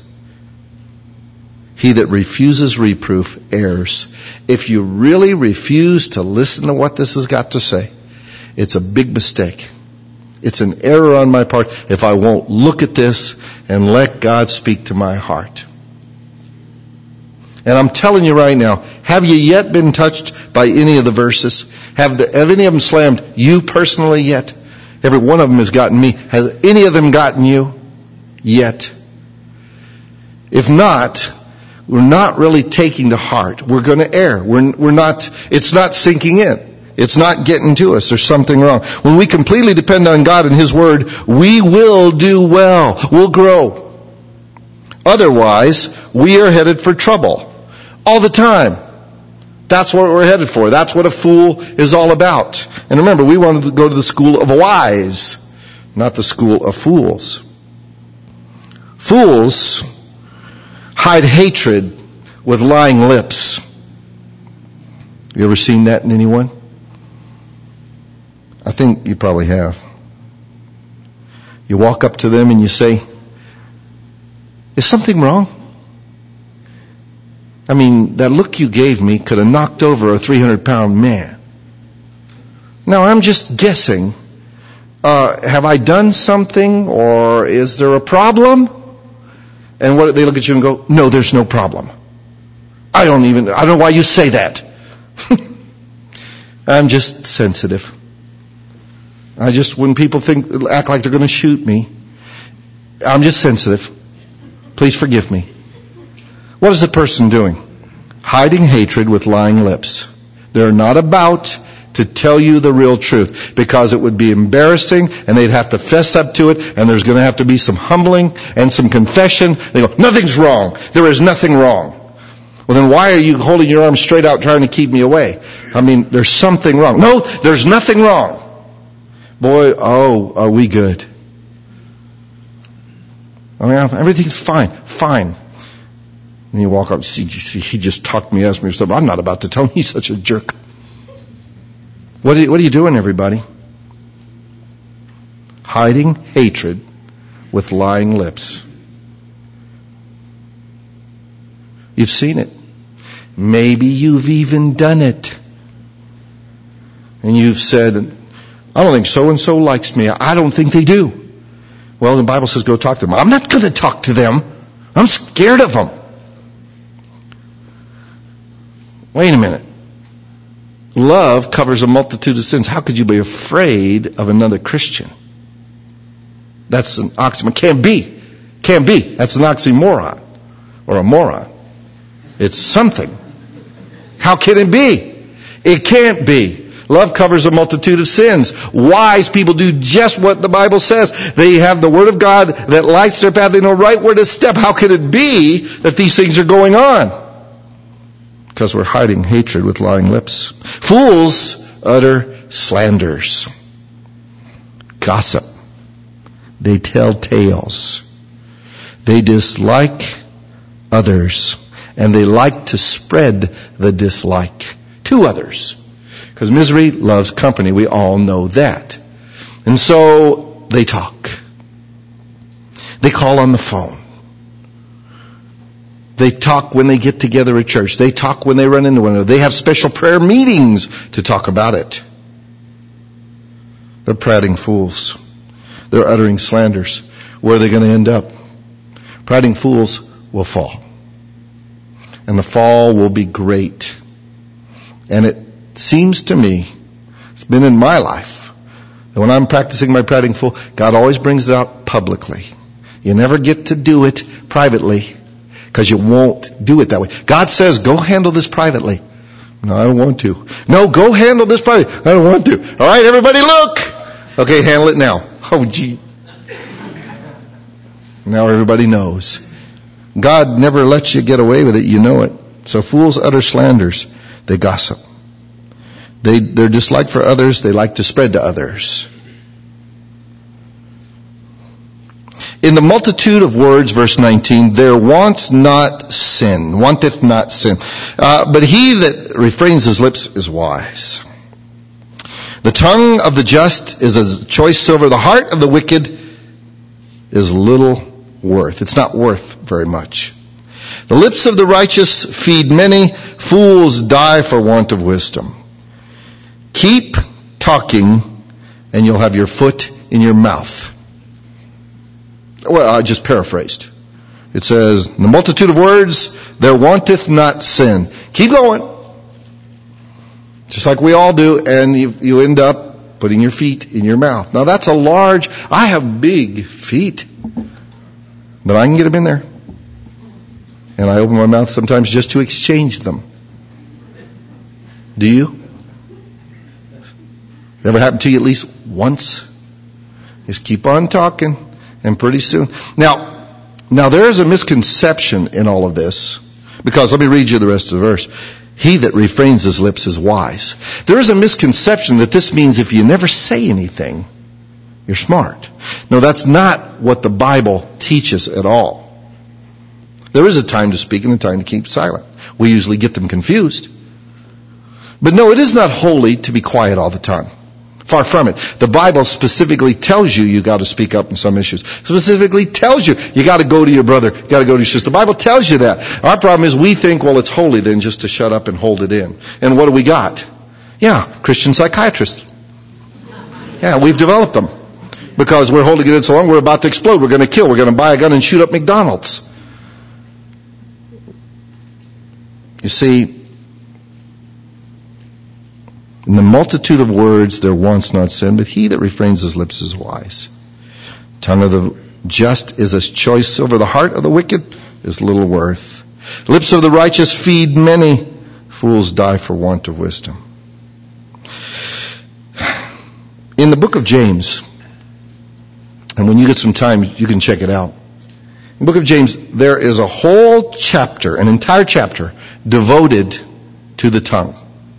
He that refuses reproof errs. If you really refuse to listen to what this has got to say, it's a big mistake. It's an error on my part if I won't look at this and let God speak to my heart. And I'm telling you right now, have you yet been touched by any of the verses? Have any of them slammed you personally yet? Every one of them has gotten me. Has any of them gotten you yet? If not, we're not really taking to heart. We're going to err. We're not, it's not sinking in. It's not getting to us. There's something wrong. When we completely depend on God and His Word, we will do well. We'll grow. Otherwise, we are headed for trouble. All the time. That's what we're headed for. That's what a fool is all about. And remember, we wanted to go to the school of wise, not the school of fools. Fools hide hatred with lying lips. You ever seen that in anyone? I think you probably have. You walk up to them and you say, "Is something wrong? I mean, that look you gave me could have knocked over a 300-pound man. Now, I'm just guessing. Have I done something, or is there a problem?" And what they look at you and go, "No, there's no problem. I don't know why you say that." I'm just sensitive. When people act like they're going to shoot me, I'm just sensitive. Please forgive me. What is the person doing? Hiding hatred with lying lips. They're not about to tell you the real truth, because it would be embarrassing and they'd have to fess up to it, and there's going to have to be some humbling and some confession. They go, "Nothing's wrong. There is nothing wrong." Well, then why are you holding your arms straight out trying to keep me away? I mean, there's something wrong. "No, there's nothing wrong." Boy, are we good. I mean, everything's fine. Fine. And you walk up, see, he just talked me, asked me stuff. I'm not about to tell him. He's such a jerk. What are you doing, everybody? Hiding hatred with lying lips. You've seen it. Maybe you've even done it. And you've said, "I don't think so-and-so likes me. I don't think they do." Well, the Bible says go talk to them. I'm not going to talk to them. I'm scared of them. Wait a minute. Love covers a multitude of sins. How could you be afraid of another Christian? That's an oxymoron. Can't be. Can't be. That's an oxymoron. Or a moron. It's something. How can it be? It can't be. Love covers a multitude of sins. Wise people do just what the Bible says. They have the Word of God that lights their path. They know right where to step. How can it be that these things are going on? Because we're hiding hatred with lying lips. Fools utter slanders. Gossip. They tell tales. They dislike others. And they like to spread the dislike to others. Because misery loves company. We all know that. And so they talk. They call on the phone. They talk when they get together at church. They talk when they run into one another. They have special prayer meetings to talk about it. They're prating fools. They're uttering slanders. Where are they going to end up? Prating fools will fall. And the fall will be great. And it seems to me, it's been in my life, that when I'm practicing my prating fool, God always brings it out publicly. You never get to do it privately, because you won't do it that way. God says, go handle this privately. No, I don't want to. No, go handle this privately. I don't want to. All right, everybody look. Okay, handle it now. Oh, gee. Now everybody knows. God never lets you get away with it. You know it. So fools utter slanders. They gossip. They're disliked for others. They like to spread to others. In the multitude of words, verse 19, there wanteth not sin. But he that refrains his lips is wise. The tongue of the just is as choice silver. The heart of the wicked is little worth. It's not worth very much. The lips of the righteous feed many. Fools die for want of wisdom. Keep talking, and you'll have your foot in your mouth. Well, I just paraphrased. It says, in the multitude of words, there wanteth not sin. Keep going. Just like we all do, and you end up putting your feet in your mouth. Now that's a large, I have big feet, but I can get them in there. And I open my mouth sometimes just to exchange them. Do you? Ever happened to you at least once? Just keep on talking, and pretty soon. Now there is a misconception in all of this, because let me read you the rest of the verse. He that refrains his lips is wise. There is a misconception that this means if you never say anything, you're smart. No, that's not what the Bible teaches at all. There is a time to speak and a time to keep silent. We usually get them confused. But no, it is not holy to be quiet all the time. Far from it. The Bible specifically tells you got to speak up in some issues. Specifically tells you got to go to your brother, got to go to your sister. The Bible tells you that. Our problem is we think, well, it's holy then just to shut up and hold it in. And what do we got? Yeah, Christian psychiatrists. Yeah, we've developed them. Because we're holding it in so long, we're about to explode. We're going to kill. We're going to buy a gun and shoot up McDonald's. You see, in the multitude of words there wants not sin, but he that refrains his lips is wise. Tongue of the just is as choice silver. The heart of the wicked is little worth. Lips of the righteous feed many. Fools die for want of wisdom. In the book of James, and when you get some time, you can check it out. In the book of James, there is a whole chapter, an entire chapter, devoted to the tongue.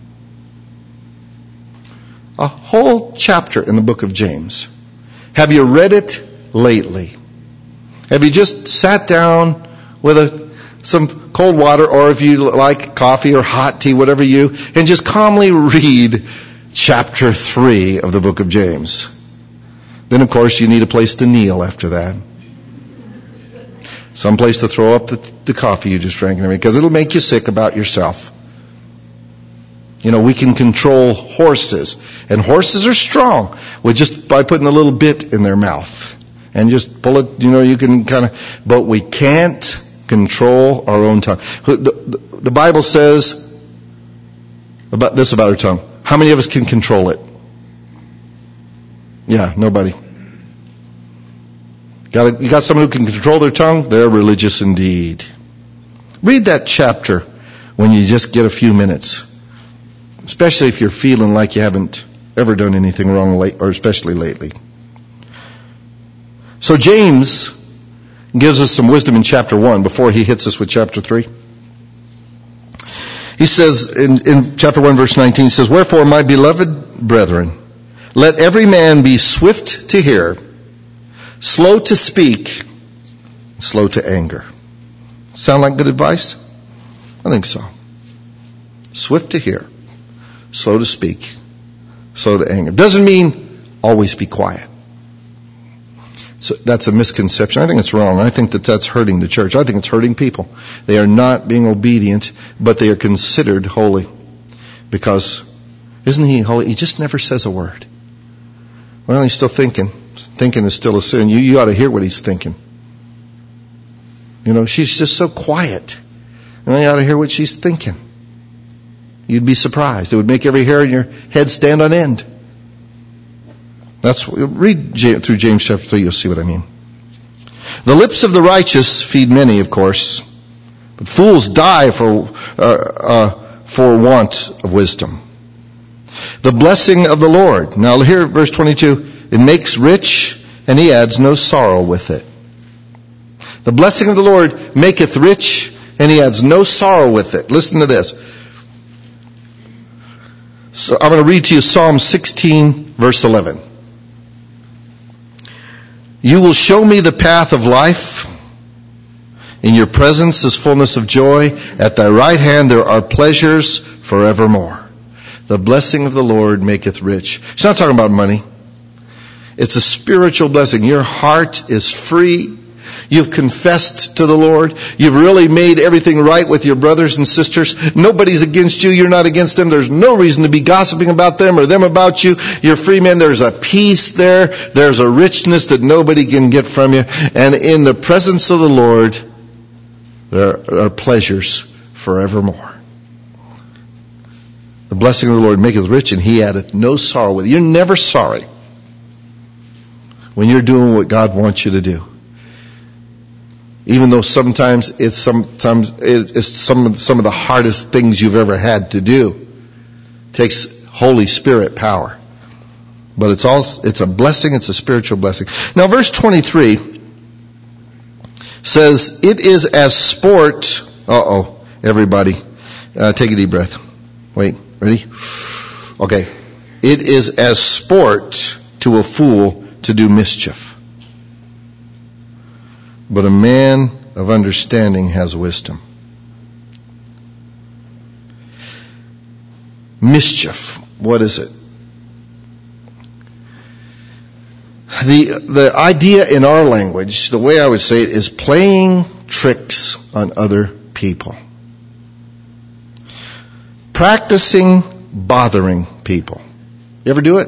A whole chapter in the book of James. Have you read it lately? Have you just sat down with some cold water, or if you like coffee or hot tea, whatever and just calmly read chapter 3 of the book of James? Then, of course, you need a place to kneel after that. Some place to throw up the coffee you just drank, because it'll make you sick about yourself. We can control horses. And horses are strong with just by putting a little bit in their mouth. And just pull it, you can but we can't control our own tongue. The Bible says about our tongue. How many of us can control it? Yeah, nobody. You got someone who can control their tongue? They're religious indeed. Read that chapter when you just get a few minutes. Especially if you're feeling like you haven't ever done anything wrong, or especially lately. So James gives us some wisdom in chapter 1 before he hits us with chapter 3. He says in chapter 1 verse 19, he says, "Wherefore, my beloved brethren, let every man be swift to hear, slow to speak, slow to anger." Sound like good advice? I think so. Swift to hear, slow to speak, slow to anger. Doesn't mean always be quiet. So that's a misconception. I think it's wrong. I think that's hurting the church. I think it's hurting people. They are not being obedient, but they are considered holy. Because, isn't he holy? He just never says a word. Well, he's still thinking. Thinking is still a sin. You ought to hear what he's thinking. She's just so quiet. And you ought to hear what she's thinking. You'd be surprised. It would make every hair in your head stand on end. Read through James chapter 3, you'll see what I mean. The lips of the righteous feed many, of course, but fools die for want of wisdom. The blessing of the Lord. Now here, verse 22, it makes rich, and he adds no sorrow with it. The blessing of the Lord maketh rich, and he adds no sorrow with it. Listen to this. So I'm going to read to you Psalm 16, verse 11. "You will show me the path of life. In your presence is fullness of joy. At thy right hand there are pleasures forevermore. The blessing of the Lord maketh rich." It's not talking about money. It's a spiritual blessing. Your heart is free. You've confessed to the Lord. You've really made everything right with your brothers and sisters. Nobody's against you. You're not against them. There's no reason to be gossiping about them or them about you. You're free men. There's a peace there. There's a richness that nobody can get from you. And in the presence of the Lord, there are pleasures forevermore. The blessing of the Lord maketh rich, and He addeth no sorrow with it. You're never sorry when you're doing what God wants you to do. Even though sometimes it's some of the hardest things you've ever had to do. It takes Holy Spirit power. But it's a blessing, it's a spiritual blessing. Now verse 23 says, it is as sport. Everybody, take a deep breath. Wait, ready? Okay. It is as sport to a fool to do mischief. But a man of understanding has wisdom. Mischief. What is it? The idea in our language, the way I would say it, is playing tricks on other people. Practicing bothering people. You ever do it?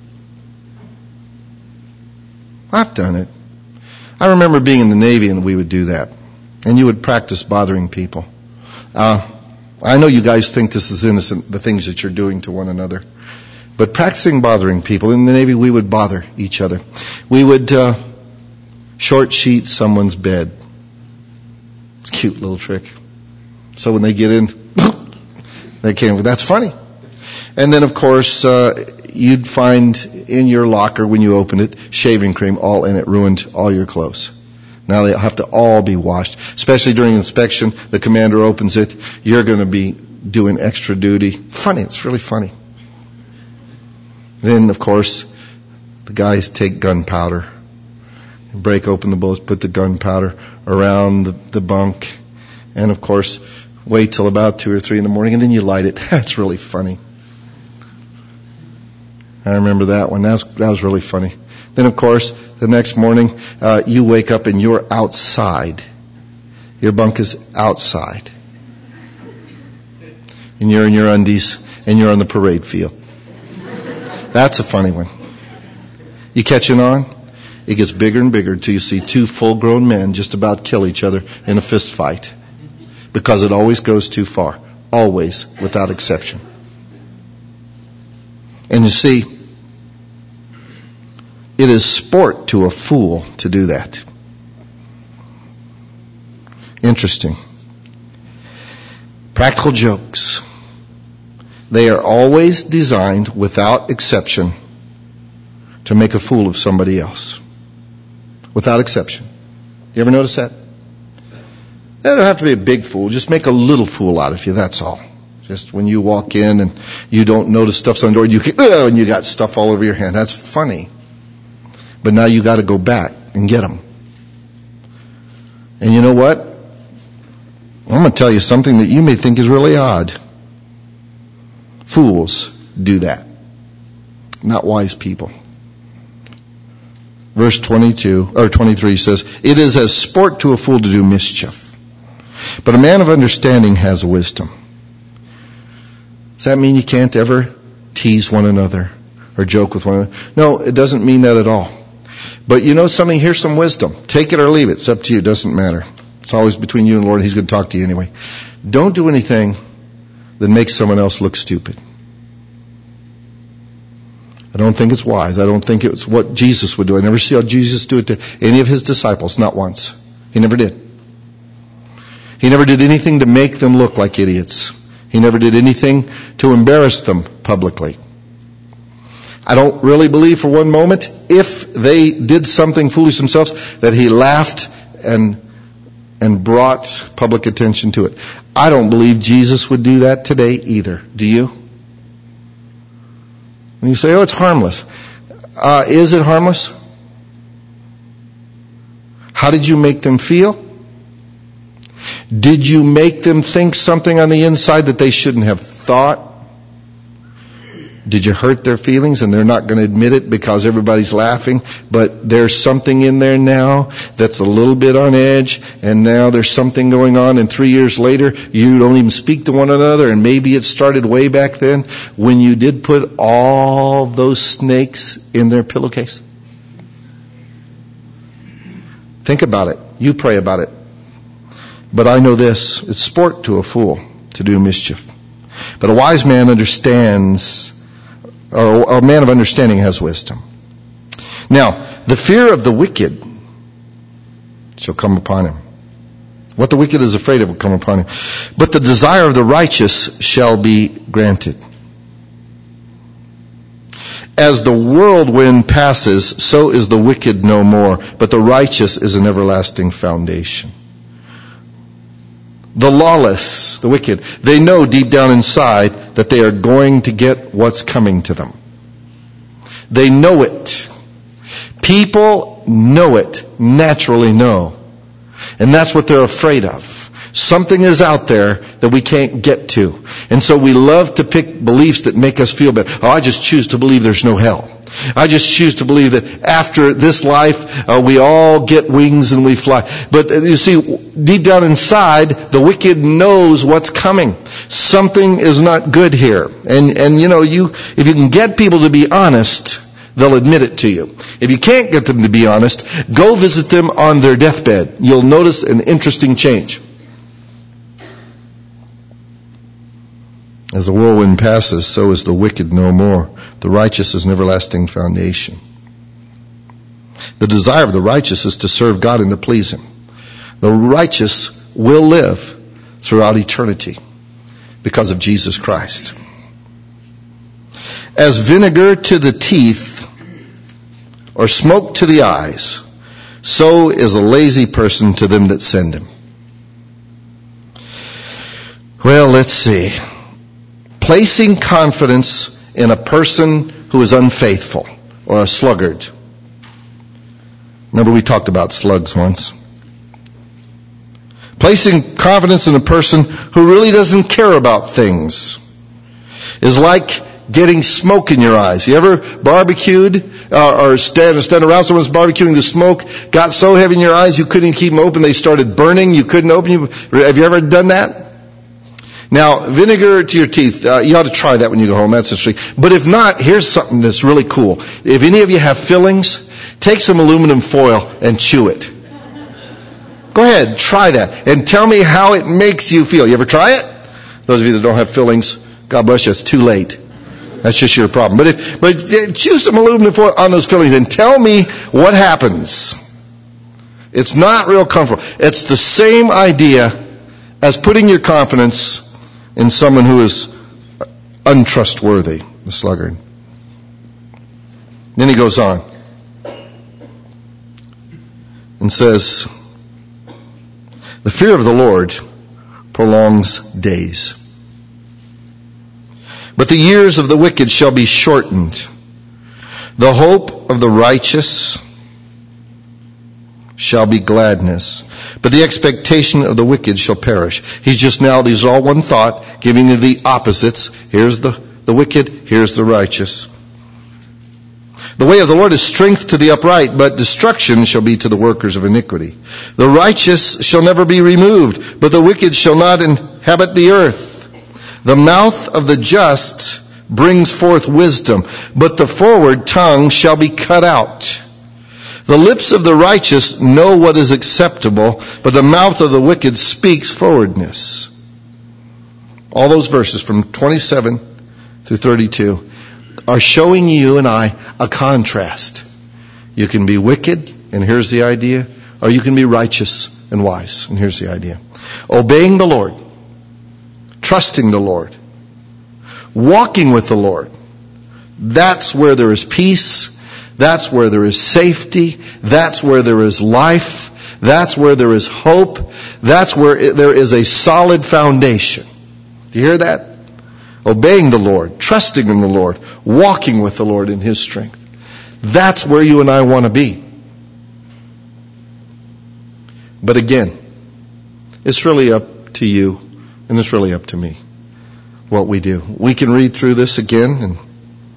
I've done it. I remember being in the Navy and we would do that. And you would practice bothering people. I know you guys think this is innocent, the things that you're doing to one another. But practicing bothering people, in the Navy we would bother each other. We would short sheet someone's bed. It's a cute little trick. So when they get in, they came, that's funny. And then of course, you'd find in your locker when you opened it, shaving cream all in it, ruined all your clothes. Now they have to all be washed. Especially during inspection, the commander opens it, you're going to be doing extra duty. Funny, it's really funny. Then of course, the guys take gunpowder, break open the bullets, put the gunpowder around the bunk, and of course, wait till about 2 or 3 in the morning, and then you light it. That's really funny. I remember that one. That was really funny. Then, of course, the next morning, you wake up and you're outside. Your bunk is outside. And you're in your undies and you're on the parade field. That's a funny one. You catching on? It gets bigger and bigger until you see 2 full-grown men just about kill each other in a fist fight. Because it always goes too far. Always, without exception. And you see, it is sport to a fool to do that. Interesting. Practical jokes. They are always designed, without exception, to make a fool of somebody else. Without exception. You ever notice that? They don't have to be a big fool. Just make a little fool out of you, that's all. Just when you walk in and you don't notice stuff's on the door, and you got stuff all over your hand. That's funny. But now you got to go back and get them. And you know what? I'm going to tell you something that you may think is really odd. Fools do that. Not wise people. Verse 23 says, it is as sport to a fool to do mischief. But a man of understanding has wisdom. Does that mean you can't ever tease one another or joke with one another? No, it doesn't mean that at all. But you know something? Here's some wisdom. Take it or leave it. It's up to you. It doesn't matter. It's always between you and the Lord. He's going to talk to you anyway. Don't do anything that makes someone else look stupid. I don't think it's wise. I don't think it's what Jesus would do. I never see Jesus do it to any of his disciples. Not once. He never did. He never did anything to make them look like idiots. He never did anything to embarrass them publicly. I don't really believe for one moment, if they did something foolish themselves, that he laughed and brought public attention to it. I don't believe Jesus would do that today either. Do you? When you say, it's harmless. Is it harmless? How did you make them feel? Did you make them think something on the inside that they shouldn't have thought? Did you hurt their feelings? And they're not going to admit it because everybody's laughing. But there's something in there now that's a little bit on edge. And now there's something going on. And 3 years later, you don't even speak to one another. And maybe it started way back then when you did put all those snakes in their pillowcase. Think about it. You pray about it. But I know this. It's sport to a fool to do mischief. But a wise man understands, or a man of understanding has wisdom. Now, the fear of the wicked shall come upon him. What the wicked is afraid of will come upon him. But the desire of the righteous shall be granted. As the whirlwind passes, so is the wicked no more, but the righteous is an everlasting foundation. The lawless, the wicked, they know deep down inside that they are going to get what's coming to them. They know it. People know it, naturally know. And that's what they're afraid of. Something is out there that we can't get to. And so we love to pick beliefs that make us feel better. Oh, I just choose to believe there's no hell. I just choose to believe that after this life, we all get wings and we fly. But you see, deep down inside, the wicked knows what's coming. Something is not good here. And you know, if you can get people to be honest, they'll admit it to you. If you can't get them to be honest, go visit them on their deathbed. You'll notice an interesting change. As the whirlwind passes, so is the wicked no more. The righteous is an everlasting foundation. The desire of the righteous is to serve God and to please Him. The righteous will live throughout eternity because of Jesus Christ. As vinegar to the teeth or smoke to the eyes, so is a lazy person to them that send him. Well, let's see. Placing confidence in a person who is unfaithful or a sluggard. Remember we talked about slugs once. Placing confidence in a person who really doesn't care about things is like getting smoke in your eyes. You ever barbecued or stand around someone's barbecuing, the smoke got so heavy in your eyes you couldn't keep them open, they started burning, you couldn't open them? Have you ever done that? Now, vinegar to your teeth, you ought to try that when you go home. That's interesting. But if not, here's something that's really cool. If any of you have fillings, take some aluminum foil and chew it. Go ahead, try that. And tell me how it makes you feel. You ever try it? Those of you that don't have fillings, God bless you, it's too late. That's just your problem. But chew some aluminum foil on those fillings and tell me what happens. It's not real comfortable. It's the same idea as putting your confidence in someone who is untrustworthy, the sluggard. Then he goes on and says, the fear of the Lord prolongs days, but the years of the wicked shall be shortened. The hope of the righteous shall be gladness, but the expectation of the wicked shall perish. He's just now, these are all one thought, giving you the opposites. Here's the wicked, here's the righteous. The way of the Lord is strength to the upright, but destruction shall be to the workers of iniquity. The righteous shall never be removed, but the wicked shall not inhabit the earth. The mouth of the just brings forth wisdom, but the forward tongue shall be cut out. The lips of the righteous know what is acceptable, but the mouth of the wicked speaks forwardness. All those verses from 27 through 32 are showing you and I a contrast. You can be wicked, and here's the idea, or you can be righteous and wise, and here's the idea. Obeying the Lord, trusting the Lord, walking with the Lord, that's where there is peace. That's where there is safety. That's where there is life. That's where there is hope. That's where there is a solid foundation. Do you hear that? Obeying the Lord, trusting in the Lord, walking with the Lord in His strength. That's where you and I want to be. But again, it's really up to you, and it's really up to me what we do. We can read through this again and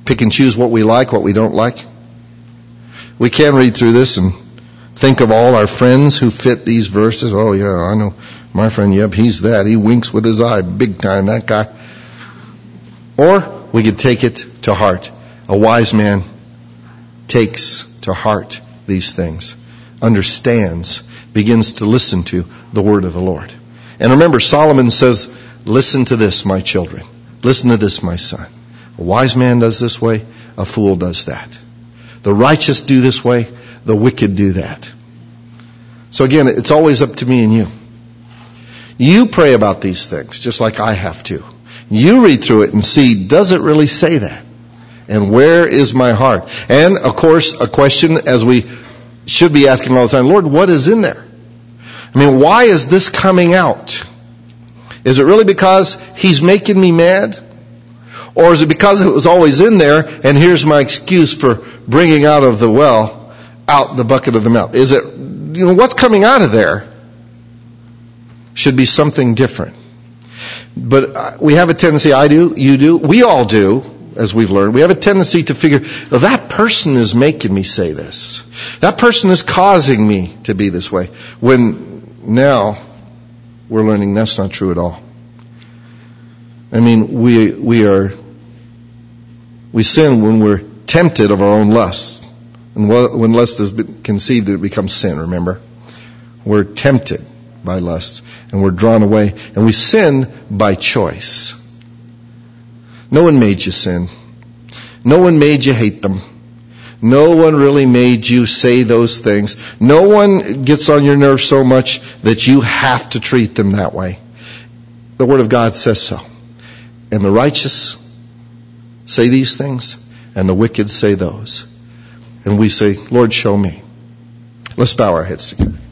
pick and choose what we like, what we don't like. We can read through this and think of all our friends who fit these verses. Oh yeah, I know my friend, yep, he's that. He winks with his eye big time, that guy. Or we could take it to heart. A wise man takes to heart these things, understands, begins to listen to the word of the Lord. And remember, Solomon says, listen to this, my children. Listen to this, my son. A wise man does this way, a fool does that. The righteous do this way, the wicked do that. So again, it's always up to me and you. You pray about these things, just like I have to. You read through it and see, does it really say that? And where is my heart? And, of course, a question as we should be asking all the time, Lord, what is in there? I mean, why is this coming out? Is it really because He's making me mad? Or is it because it was always in there, and here's my excuse for bringing out of the well, out the bucket of the mouth? Is it, what's coming out of there should be something different. But we have a tendency, I do, you do, we all do, as we've learned, we have a tendency to figure, well, that person is making me say this. That person is causing me to be this way. When now we're learning that's not true at all. I mean, we sin when we're tempted of our own lust. And when lust is conceived, it becomes sin, remember? We're tempted by lust, and we're drawn away, and we sin by choice. No one made you sin. No one made you hate them. No one really made you say those things. No one gets on your nerves so much that you have to treat them that way. The Word of God says so. And the righteous say these things, and the wicked say those. And we say, Lord, show me. Let's bow our heads together.